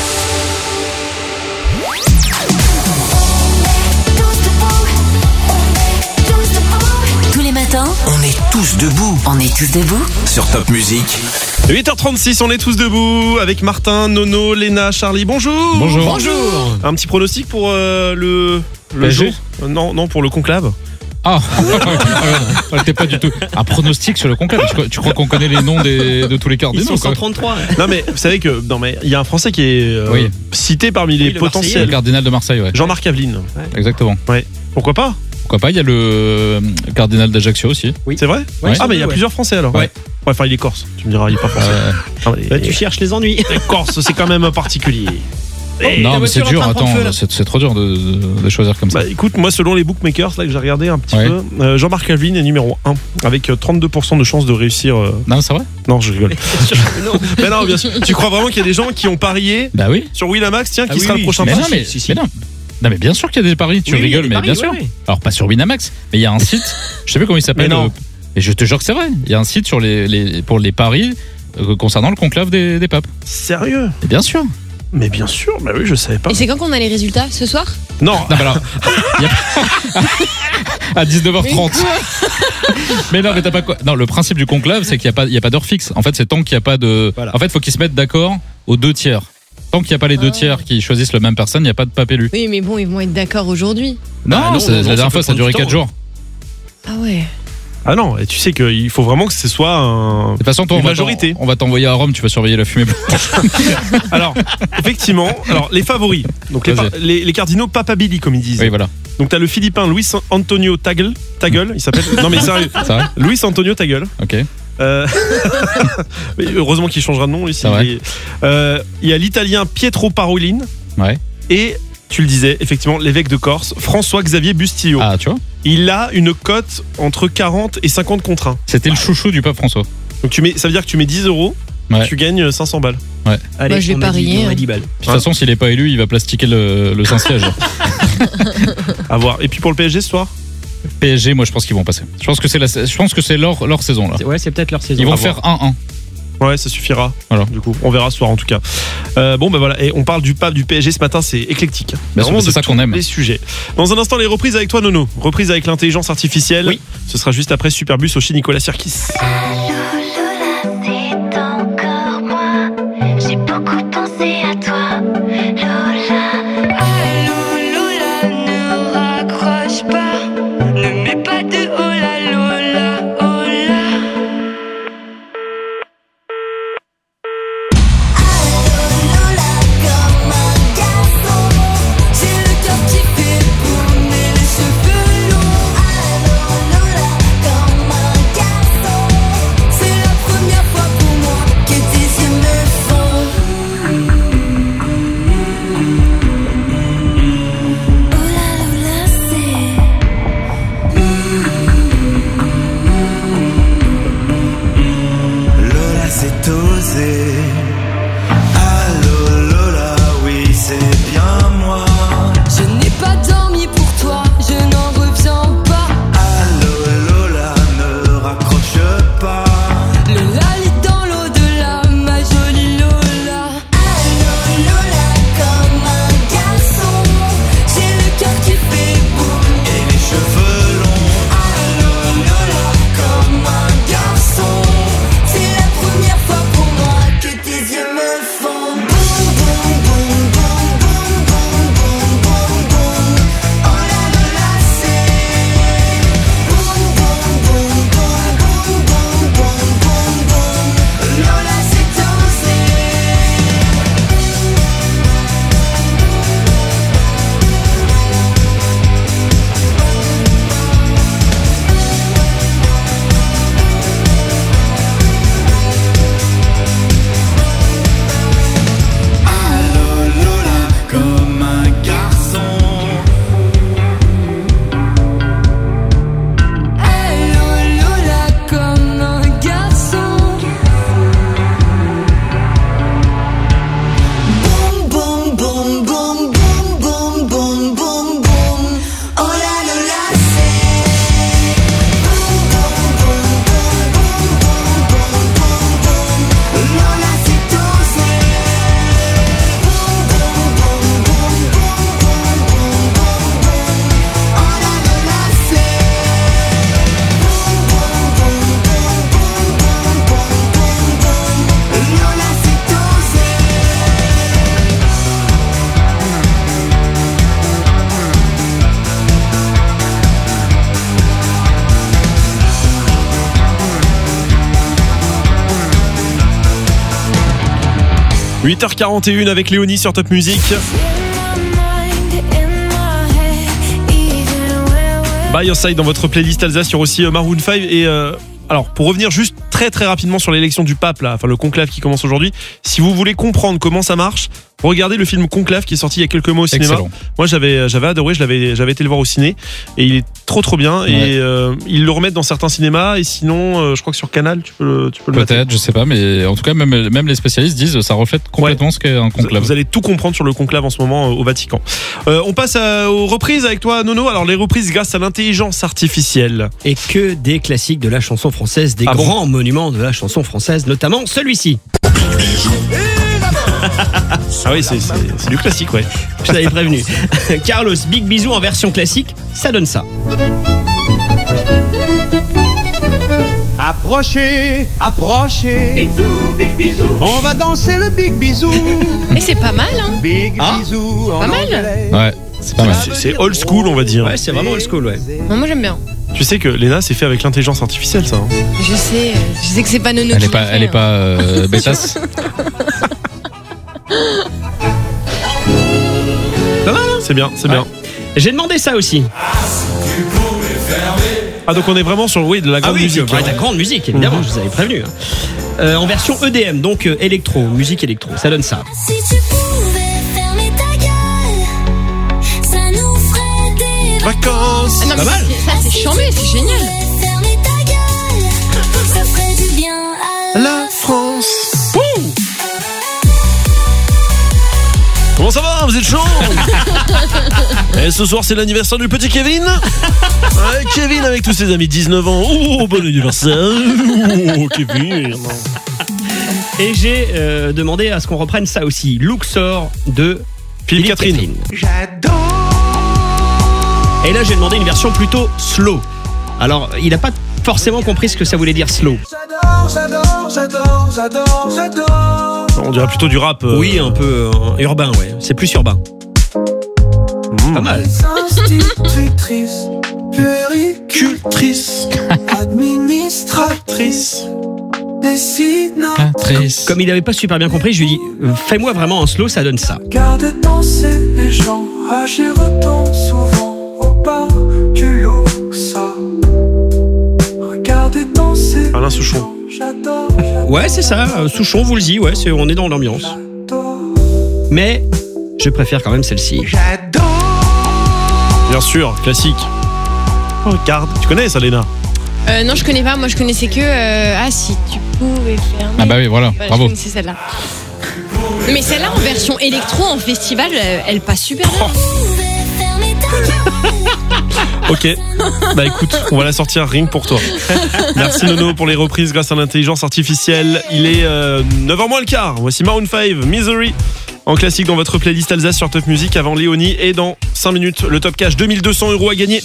Tous les matins, On est tous debout on est tous debout. sur Top Music. huit heures trente-six, on est tous debout avec Martin, Nono, Léna, Charlie. Bonjour. Bonjour. Bonjour. Un petit pronostic pour euh, le le P S G? jour euh, Non, non, pour le conclave. Ah, t'es pas du tout. Un pronostic sur le conclave. Tu crois, tu crois qu'on connaît les noms des, de tous les Ils cardinaux sont quoi cent trente-trois. Non mais vous savez que non mais il y a un Français qui est euh, Oui. cité parmi les le Le potentiels. cardinal de Marseille, ouais. Jean-Marc Aveline. Exactement. Ouais. Pourquoi pas? Pourquoi pas, il y a le euh, cardinal d'Ajaccio aussi. C'est vrai? Ouais. Ah mais il y a Ouais. plusieurs Français alors. Ouais. Ouais. Enfin il est corse. Tu me diras il est pas français. Euh, Ah, mais- Bah, tu cherches les ennuis. les Corses c'est quand même un particulier. Et- non, la mais c'est voiture dur, en train de prendre attends, feu, là. c'est, c'est trop dur de, de, de choisir comme ça. Bah écoute, moi selon les bookmakers là que j'ai regardé un petit Ouais. peu, euh, Jean-Marc Aveline est numéro un avec euh, trente-deux pour cent de chances de réussir. euh, Non, c'est vrai? Non, je rigole. Non. Mais non, bien sûr. Tu crois vraiment qu'il y a des gens qui ont parié Bah oui. sur Winamax, tiens, qui Ah oui, sera oui, le prochain Mais pari non, mais, si, si. mais non. Non, mais bien sûr qu'il y a des paris. Tu Oui, oui, il y a rigoles, des mais paris, bien sûr. ouais, ouais. Alors, pas sur Winamax, mais il y a un site. Je sais plus comment il s'appelle. Mais non. euh, Et je te jure que c'est vrai. Il y a un site sur les, les, pour les paris euh, concernant le conclave des, des papes. Sérieux? Et bien sûr. Mais bien sûr, bah oui, je savais pas. Et c'est quand qu'on a les résultats? Ce soir? Non, Non, mais alors. il y a- à dix-neuf heures trente. Mais non, mais t'as pas quoi. Non, le principe du conclave, c'est qu'il n'y a pas, il y a pas d'heure fixe. En fait, c'est tant qu'il n'y a pas de. Voilà. En fait, il faut qu'ils se mettent d'accord aux deux tiers. Tant qu'il n'y a pas les deux tiers qui choisissent le même personne, il n'y a pas de pape élu. Oui, mais bon, ils vont être d'accord aujourd'hui. Non, Bah non, c'est- non, la ça dernière peut fois, ça a prendre duré du quatre temps. jours. Ah ouais. ah non, et tu sais qu'il faut vraiment que ce soit un... De toute façon, toi, une on va, majorité. t'en- on va t'envoyer à Rome, tu vas surveiller la fumée blanche. Alors, effectivement, alors les favoris, donc les, Vas-y. par- les, les cardinaux papabili comme ils disent. Oui, voilà. Donc t'as le Philippin Luis Antonio Tagle, Tagle, il s'appelle. Non mais sérieux, C'est vrai? Luis Antonio Tagle. Ok. Euh, mais heureusement qu'il changera de nom ici. C'est vrai. Et, euh, Il y a l'italien Pietro Parolin Ouais. et tu le disais effectivement l'évêque de Corse François-Xavier Bustillo. Ah, tu vois? Il a une cote entre quarante et cinquante contre un. C'était le chouchou du pape François. Donc tu mets, ça veut dire que tu mets dix euros, Ouais. tu gagnes cinq cents balles. Ouais. Allez, Moi, je vais on a dit- parier, on a hein. dix balles. De toute façon, s'il n'est pas élu, il va plastiquer le, le Saint-Siège. À voir. Et puis pour le P S G ce soir? P S G, moi, je pense qu'ils vont passer. Je pense que c'est, la, je pense que c'est leur, leur saison, là. Ouais, c'est peut-être leur saison. Ils vont À faire un un. Ouais, ça suffira. Voilà. Du coup, on verra ce soir en tout cas. Euh, bon, ben voilà. Et on parle du pape du P S G ce matin, c'est éclectique. Bien sûr, Vraiment c'est de ça tous qu'on aime. Les sujets. Dans un instant, les reprises avec toi, Nono. Reprise avec l'intelligence artificielle. Oui. Ce sera juste après Superbus au chez Nicolas Sirkis. C'est encore moi. J'ai beaucoup pensé à toi, Lola. Allô, Lola, ne raccroche pas. Ne mets pas de oh là, Lola, oh là. Allô, Lola, comme un garçon. J'ai le cœur qui fait tourner les cheveux longs. Allô, Lola, comme un garçon. C'est huit heures quarante et une avec Léonie sur Top Music. By Your Side dans votre playlist Alsace, sur aussi Maroon cinq. Et euh, alors pour revenir juste très très rapidement sur l'élection du pape là, enfin le conclave qui commence aujourd'hui, si vous voulez comprendre comment ça marche, regardez le film Conclave qui est sorti il y a quelques mois au cinéma. Excellent. Moi j'avais j'avais adoré, je l'avais j'avais été le voir au ciné et il est trop trop bien. Ouais. Et euh, ils le remettent dans certains cinémas et sinon euh, je crois que sur Canal tu peux le, tu peux le peut-être, je sais pas, mais en tout cas même même les spécialistes disent ça reflète complètement ouais. ce qu'est un conclave. Vous allez tout comprendre sur le conclave en ce moment euh, au Vatican. Euh, on passe à, aux reprises avec toi Nono. Alors les reprises grâce à l'intelligence artificielle. Et que des classiques de la chanson française, des ah grands bon monuments de la chanson française, notamment celui-ci. Ah oui, c'est, c'est, c'est du classique, ouais. Je t'avais prévenu. Carlos, Big Bisou en version classique, ça donne ça. Approchez, approchez. Et tout, Big Bisou. On va danser le Big Bisou. Et c'est pas mal, hein. Big ah. Bisou. Pas mal. Ouais, c'est pas mal. C'est, c'est old school, on va dire. Ouais, c'est vraiment old school, ouais. Non, moi j'aime bien. Tu sais que Léna, c'est fait avec l'intelligence artificielle, ça. Hein. Je sais, je sais que c'est pas Nono. Elle est pas, elle est pas euh, bêtasse. Pas mal, hein. C'est bien, c'est ouais. bien. J'ai demandé ça aussi. Ah donc on est vraiment sur oui de la grande ah oui, musique. Ouais, de la grande musique, évidemment. Mmh. Je vous avais prévenu. Hein. Euh, en version E D M, donc euh, électro, musique électro. Ça donne ça. Si tu pouvais fermer ta gueule, ça nous ferait des vacances. Ah non, pas mal. Ça c'est chambé, c'est génial. Fermer ta gueule, ça ferait du bien à la France. Ouh. Comment ça va? Vous êtes chaud? Et ce soir c'est l'anniversaire du petit Kevin. Ouais, Kevin avec tous ses amis, dix-neuf ans. Oh, bon anniversaire. Oh, Kevin. Et j'ai euh, demandé à ce qu'on reprenne ça aussi. Luxor de Philippe Catherine. Catherine. J'adore. Et là j'ai demandé une version plutôt slow. Alors il n'a pas forcément compris ce que ça voulait dire slow. J'adore, j'adore, j'adore, j'adore, j'adore. On dirait plutôt du rap. Euh... Oui, un peu euh, urbain, ouais. C'est plus urbain. Mmh. Pas mal. Institutrice, péricultrice, administratrice, dessinatrice. Comme il n'avait pas super bien compris, je lui ai dit fais-moi vraiment un slow, ça donne ça. Regardez danser les gens, agir autant souvent au bar du Luxor. Regardez danser. Alain Souchon. J'adore. Ouais, c'est ça. Souchon, vous le dit, ouais, c'est, on est dans l'ambiance. Mais je préfère quand même celle-ci. J'adore. Bien sûr, classique. Regarde, tu connais ça, Léna? Euh, non, je connais pas. Moi, je connaissais que. Euh, ah, si tu pouvais fermer. Ah, bah oui, voilà. Ouais, bravo. Je connaissais celle-là. Mais celle-là, en version électro, en festival, elle, elle passe super bien. Ok, bah écoute, on va la sortir rien que pour toi. Merci Nono pour les reprises grâce à l'intelligence artificielle. Il est euh, neuf heures moins le quart. Voici Maroon cinq, Misery, en classique dans votre playlist Alsace sur Top Music avant Léonie. Et dans cinq minutes, le Top Cash, deux mille deux cents euros à gagner.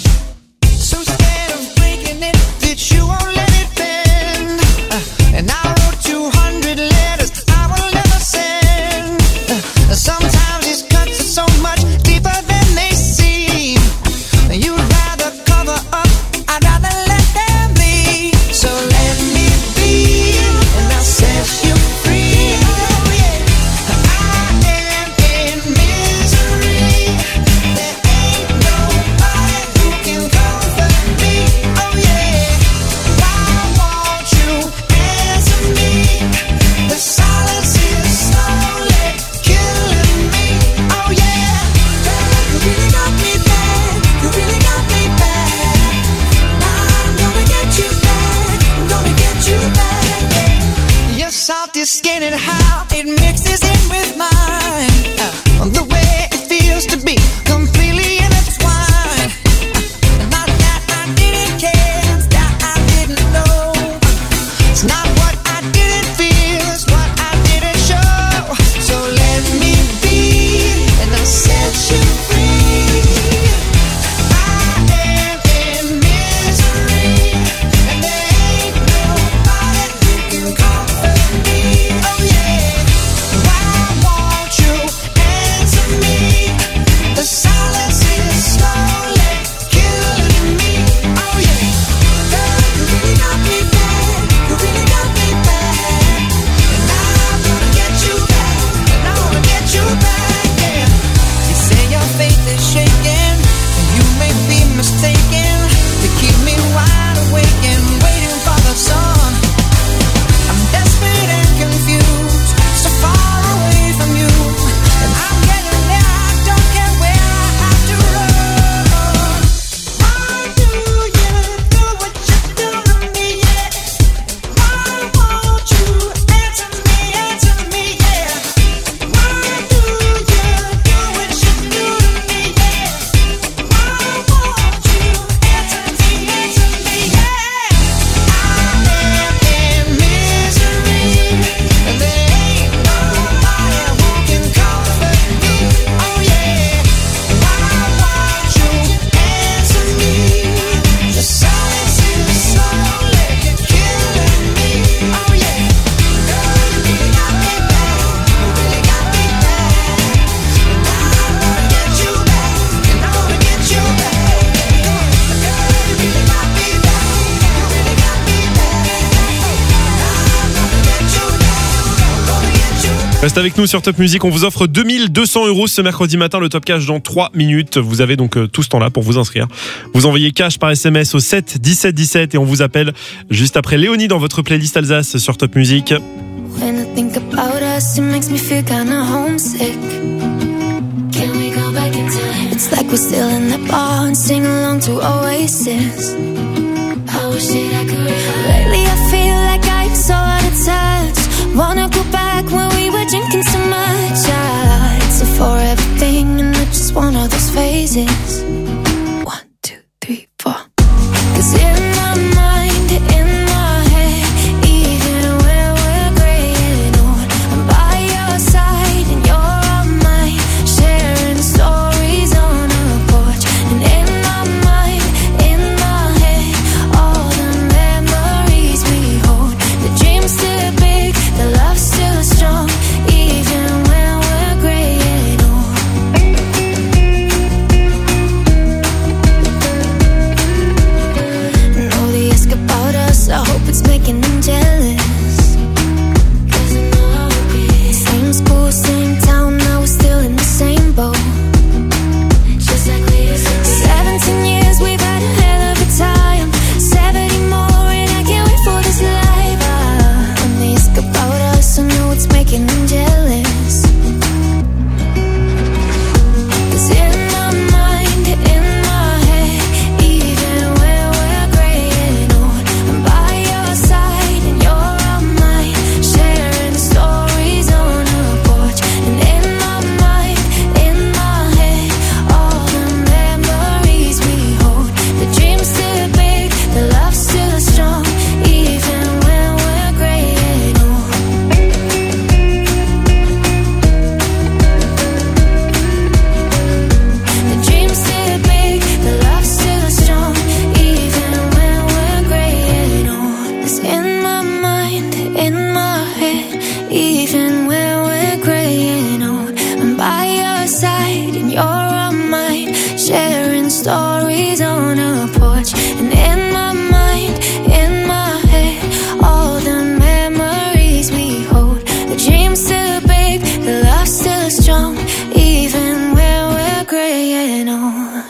Skin and how it mixes in with mine, uh, the way it feels to be completely intertwined. Not that I didn't care, that I didn't know. It's not what I didn't feel, it's what I didn't show. So let me be, and I'll set you free. I am in misery, and there ain't nobody who can comfort me. Oh yeah, why won't you answer Reste avec nous sur Top Music, on vous offre deux mille deux cents euros ce mercredi matin, le Top Cash dans trois minutes. Vous avez donc euh, tout ce temps-là pour vous inscrire. Vous envoyez cash par S M S au sept dix-sept dix-sept et on vous appelle juste après Léonie dans votre playlist Alsace sur Top Music. When I think about us, it makes me feel kinda homesick. Can we go back in time? It's like we're still in that bar and sing along to Oasis. I wish that I could. Lately I feel like I'm so out of touch. Wanna go back when we were drinking so much. Yeah, it's a forever thing and I just want all those phases. One, two, three, four. 'Cause in my mind, in my head, even when we're graying old, I'm by your side and you're on mine, sharing stories on a porch. And in my mind, in my head, all the memories we hold. The dreams still big, the love still strong, even when we're graying old. And all the ask about us, I hope it's making them jealous. 'Cause I know it. Same school, same town, now we're still in the same boat. Just like we used to be. Seventeen years, we've had a hell of a time. Seventy more, and I can't wait for this life. Ah, when they ask about us, I know it's making them jealous. 'Cause in my mind, in my head, even when we're graying old, I'm by your side and you're on mine, sharing stories on a porch. And in my mind, in my head, all the memories we hold. The dreams still big, the love still strong, even when we're graying old. The dreams still big, the love still strong, even when we're graying old. 'Cause in my mind, in my head, even when we're graying old, I'm by your side and you're on mine, sharing stories on a porch. And in my mind, in my head, all the memories we hold. The dreams still big, the love still strong, even when we're graying old.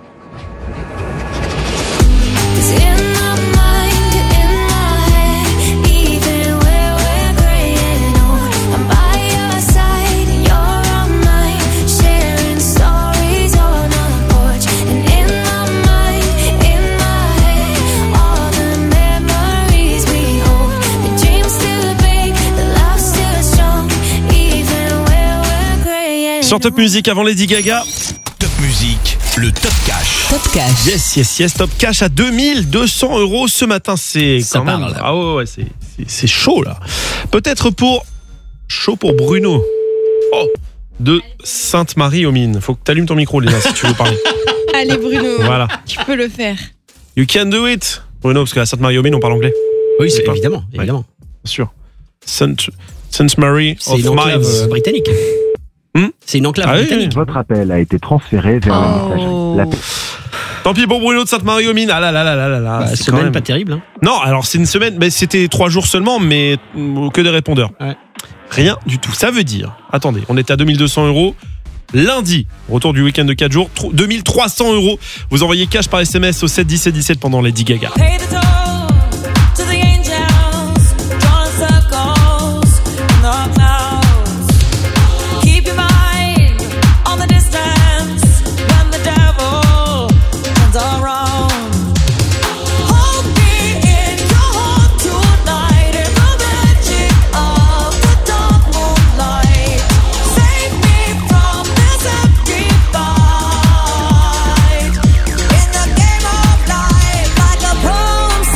'Cause in my mind, in my head, even when we're graying old, I'm by your side and you're on mine, sharing stories on a porch. And in my mind, in my head, all the memories we hold. The dreams still big, the love still strong, even when we're graying Sur Top Music avant Lady Gaga. Top Music, le Top Cash. Top Cash. Yes, yes, yes, Top Cash à deux mille deux cents euros ce matin. C'est Ça quand même. parle, là. Ah ouais, ouais, c'est, c'est, c'est chaud là. Peut-être pour. Chaud pour Bruno. Oh, de Sainte-Marie-aux-Mines. Faut que tu allumes ton micro, Léna, si tu veux parler. Allez Bruno, Voilà. tu peux le faire. You can do it. Bruno, parce qu'à Sainte-Marie-aux-Mines, on parle anglais. Oui, c'est pas. évidemment, évidemment. Bien sûr. Sainte, Sainte Mary C'est of une enclave Mines. euh, britannique. Hmm C'est une enclave Ah oui, britannique. oui. Votre appel a été transféré vers la messagerie. La- Tant pis pour Bruno de Sainte-Marie-aux-Mines. Ah là là là là là là. Bah, c'est semaine quand même- pas terrible. Hein. Non, alors c'est une semaine, mais c'était trois jours seulement, mais mm, que des répondeurs. Ouais. Rien du tout. Ça veut dire, attendez, on était à deux mille deux cents euros. Lundi, retour du week-end de quatre jours, tro- deux mille trois cents euros. Vous envoyez cash par S M S au sept dix-sept dix-sept pendant Lady Gaga. Pay the toll to the angels, drawing circles in the clouds. Keep your mind on the distance when the devil turns around. Hold me in your heart tonight in the magic of the dark moonlight. Save me from this empty fight in the game of life, like a promise.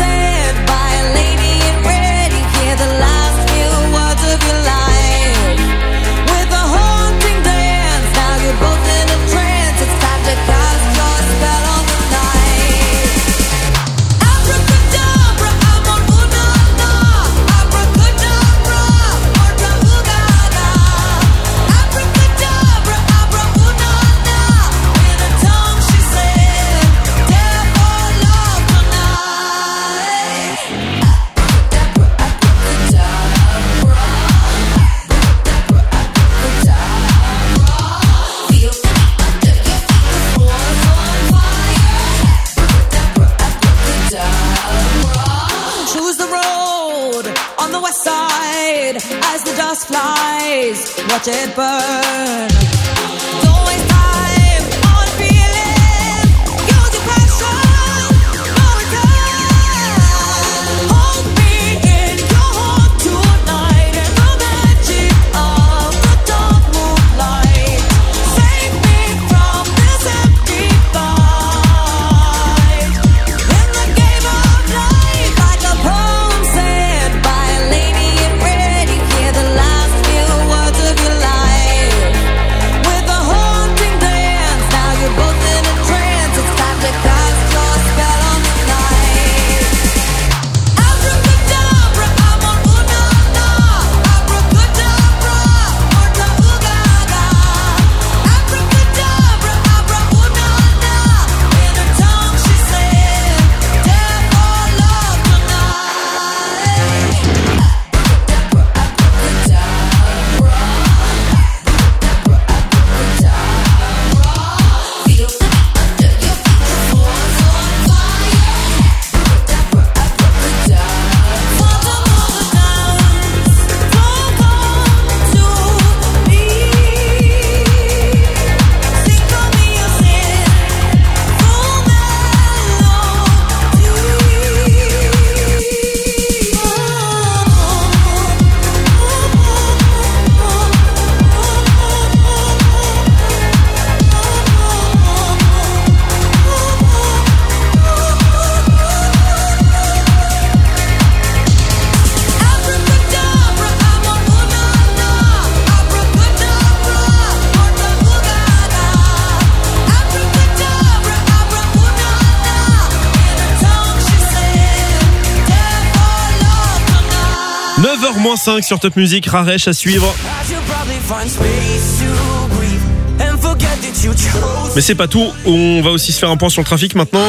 choose the road on the west side as the dust flies. Watch it burn. Don't waste time on feeling. Use your passion for return. Hold me in your heart tonight in the magic of the dark moonlight. Save me from this empty fight. In the game of life, like a poem said by a lady in red, you hear the last few words of your life. With a haunting dance, now you're both in a trance. It's time to cast your spell on the night. Abracadabra, I'm on ooh-na-na. Abracadabra, orta ooh-ga-ga. Abracadabra, abra ooh-na-na. In her tongue she said, death or love tonight. neuf heures moins cinq sur Top Music, Raresh à suivre. Mais c'est pas tout, on va aussi se faire un point sur le trafic maintenant.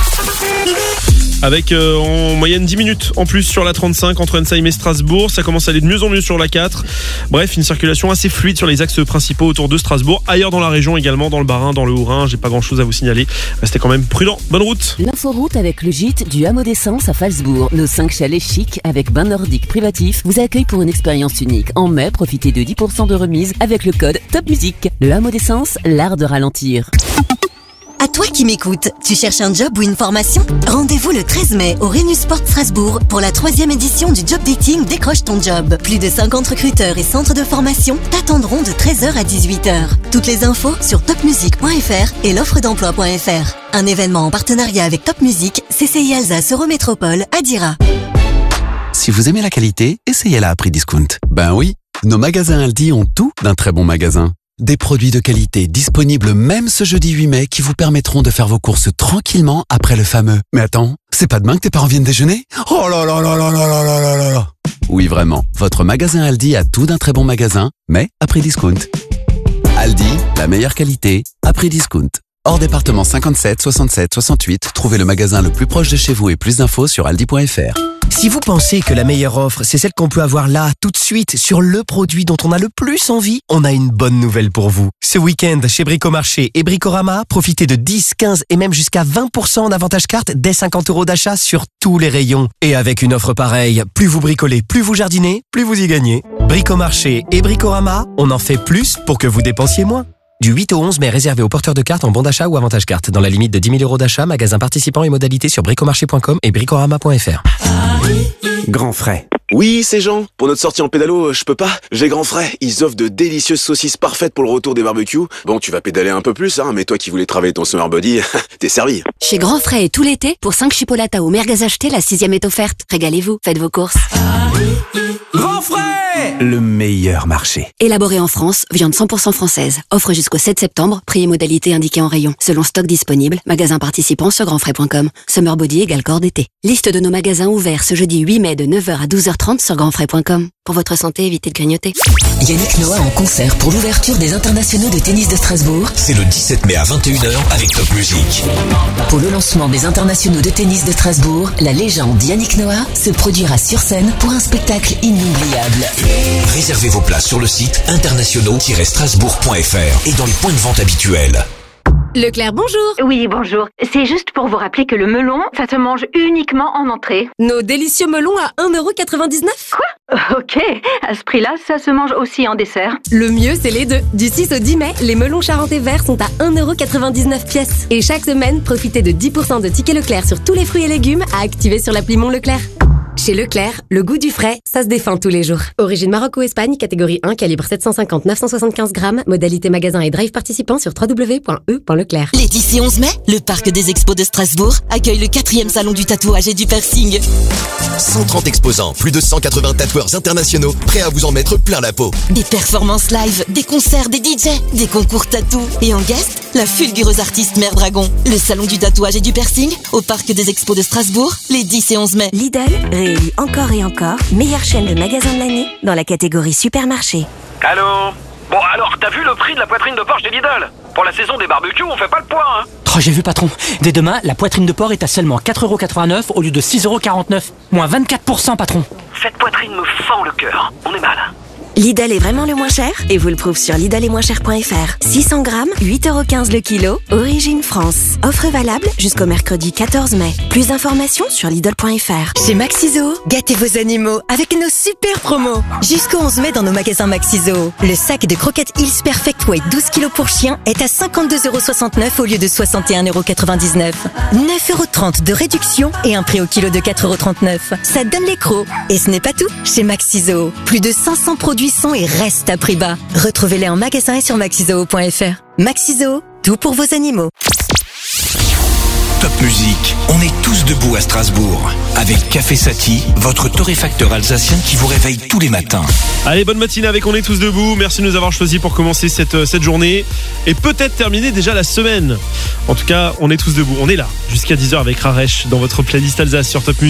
Avec euh, en moyenne dix minutes en plus sur la trente-cinq entre Ensheim et Strasbourg. Ça commence à aller de mieux en mieux sur la quatre. Bref, une circulation assez fluide sur les axes principaux autour de Strasbourg. Ailleurs dans la région également, dans le Bas-Rhin, dans le Haut-Rhin. J'ai pas grand chose à vous signaler. Restez quand même prudents. Bonne route. L'inforoute avec le gîte du Hameau d'Essence à Falsbourg. Nos cinq chalets chics avec bain nordique privatif vous accueillent pour une expérience unique. En mai, profitez de dix pour cent de remise avec le code Top Music. Le Hameau d'Essence, l'art de ralentir. À toi qui m'écoutes, tu cherches un job ou une formation? Rendez-vous le treize mai au Rénus Sport Strasbourg pour la troisième édition du job dating Décroche ton job. Plus de cinquante recruteurs et centres de formation t'attendront de treize heures à dix-huit heures. Toutes les infos sur top music point f r et l'offre d'emploi point f r. Un événement en partenariat avec Top Music, C C I Alsace Eurométropole, Adira. Si vous aimez la qualité, essayez-la à prix discount. Ben oui, nos magasins Aldi ont tout d'un très bon magasin. Des produits de qualité disponibles même ce jeudi huit mai qui vous permettront de faire vos courses tranquillement après le fameux « Mais attends, c'est pas demain que tes parents viennent déjeuner ?» Oh là là là là là là là là là là. Oui vraiment, votre magasin Aldi a tout d'un très bon magasin, mais à prix discount. Aldi, la meilleure qualité, à prix discount. Hors département cinquante-sept, soixante-sept, soixante-huit, trouvez le magasin le plus proche de chez vous et plus d'infos sur aldi point f r. Si vous pensez que la meilleure offre, c'est celle qu'on peut avoir là, tout de suite, sur le produit dont on a le plus envie, on a une bonne nouvelle pour vous. Ce week-end, chez Bricomarché et Bricorama, profitez de dix, quinze et même jusqu'à vingt pour cent en avantage carte dès cinquante euros d'achat sur tous les rayons. Et avec une offre pareille, plus vous bricolez, plus vous jardinez, plus vous y gagnez. Bricomarché et Bricorama, on en fait plus pour que vous dépensiez moins. Du huit au onze mai, réservé aux porteurs de cartes en bon d'achat ou avantage carte. Dans la limite de dix mille euros d'achat, magasin participant et modalités sur bricomarché point com et bricorama point f r. Grand frais. Oui, c'est Jean. Pour notre sortie en pédalo, je peux pas. J'ai Grand frais. Ils offrent de délicieuses saucisses parfaites pour le retour des barbecues. Bon, tu vas pédaler un peu plus, hein, mais toi qui voulais travailler ton summer body, t'es servi. Chez Grand Frais et tout l'été, pour cinq chipolatas ou merguez achetés, la sixième est offerte. Régalez-vous, faites vos courses. Grand frais! Le meilleur marché. Élaboré en France, viande cent pour cent française. Offre jusqu'au sept septembre, prix et modalités indiqués en rayon. Selon stock disponible, magasin participant sur grand frais point com. Summer body égale corps d'été. Liste de nos magasins ouverts ce jeudi huit mai de neuf heures à douze heures trente sur grand frais point com. Pour votre santé, évitez de grignoter. Yannick Noah en concert pour l'ouverture des internationaux de tennis de Strasbourg. C'est le dix-sept mai à vingt et une heures avec Top Music. Pour le lancement des internationaux de tennis de Strasbourg, la légende Yannick Noah se produira sur scène pour un spectacle inoubliable. Réservez vos places sur le site internationaux tiret strasbourg point f r et dans les points de vente habituels. Leclerc, bonjour. Oui, bonjour. C'est juste pour vous rappeler que le melon, ça se mange uniquement en entrée. Nos délicieux melons à un euro quatre-vingt-dix-neuf. Quoi? Ok, à ce prix-là, ça se mange aussi en dessert. Le mieux, c'est les deux. Du six au dix mai, les melons charentais verts sont à un euro quatre-vingt-dix-neuf pièce. Et chaque semaine, profitez de dix pour cent de tickets Leclerc sur tous les fruits et légumes à activer sur l'appli Mon Leclerc. Chez Leclerc, le goût du frais, ça se défend tous les jours. Origine Maroc ou Espagne, catégorie un, calibre sept cent cinquante à neuf cent soixante-quinze grammes, modalité magasin et drive participant sur w w w point e point leclerc. Les dix et onze mai, le parc des expos de Strasbourg accueille le quatrième salon du tatouage et du piercing. cent trente exposants, plus de cent quatre-vingts tatoueurs internationaux, prêts à vous en mettre plein la peau. Des performances live, des concerts, des D J, des concours tatou. Et en guest, la fulgureuse artiste Mère Dragon. Le salon du tatouage et du piercing au parc des expos de Strasbourg, les dix et onze mai. Lidl réélu encore et encore meilleure chaîne de magasins de l'année dans la catégorie supermarché. Allô? Bon alors, t'as vu le prix de la poitrine de porc chez Lidl? Pour la saison des barbecues, on fait pas le poids, hein. Oh, j'ai vu patron. Dès demain, la poitrine de porc est à seulement quatre euros quatre-vingt-neuf au lieu de six euros quarante-neuf. Moins vingt-quatre pour cent patron. Cette poitrine me fend le cœur. On est mal. Lidl est vraiment le moins cher et vous le prouve sur lidl est moins cher point f r. six cents grammes, huit euros quinze le kilo, origine France. Offre valable jusqu'au mercredi quatorze mai. Plus d'informations sur lidl point f r. Chez Maxiso, gâtez vos animaux avec nos super promos. Jusqu'au onze mai dans nos magasins Maxiso, le sac de croquettes Hills Perfect Weight douze kilos pour chien est à cinquante-deux euros soixante-neuf au lieu de soixante et un euros quatre-vingt-dix-neuf. neuf euros trente de réduction et un prix au kilo de quatre euros trente-neuf. Ça donne les crocs. Et ce n'est pas tout. Chez Maxiso, plus de cinq cents produits sont et restent à prix bas. Retrouvez-les en magasin et sur maxizoo point f r. Maxiso, tout pour vos animaux. Top Musique, on est tous debout à Strasbourg. Avec Café Satie, votre torréfacteur alsacien qui vous réveille tous les matins. Allez, bonne matinée avec On est tous debout. Merci de nous avoir choisis pour commencer cette, cette journée. Et peut-être terminer déjà la semaine. En tout cas, on est tous debout. On est là jusqu'à dix heures avec Raresh dans votre playlist Alsace sur Top Musique.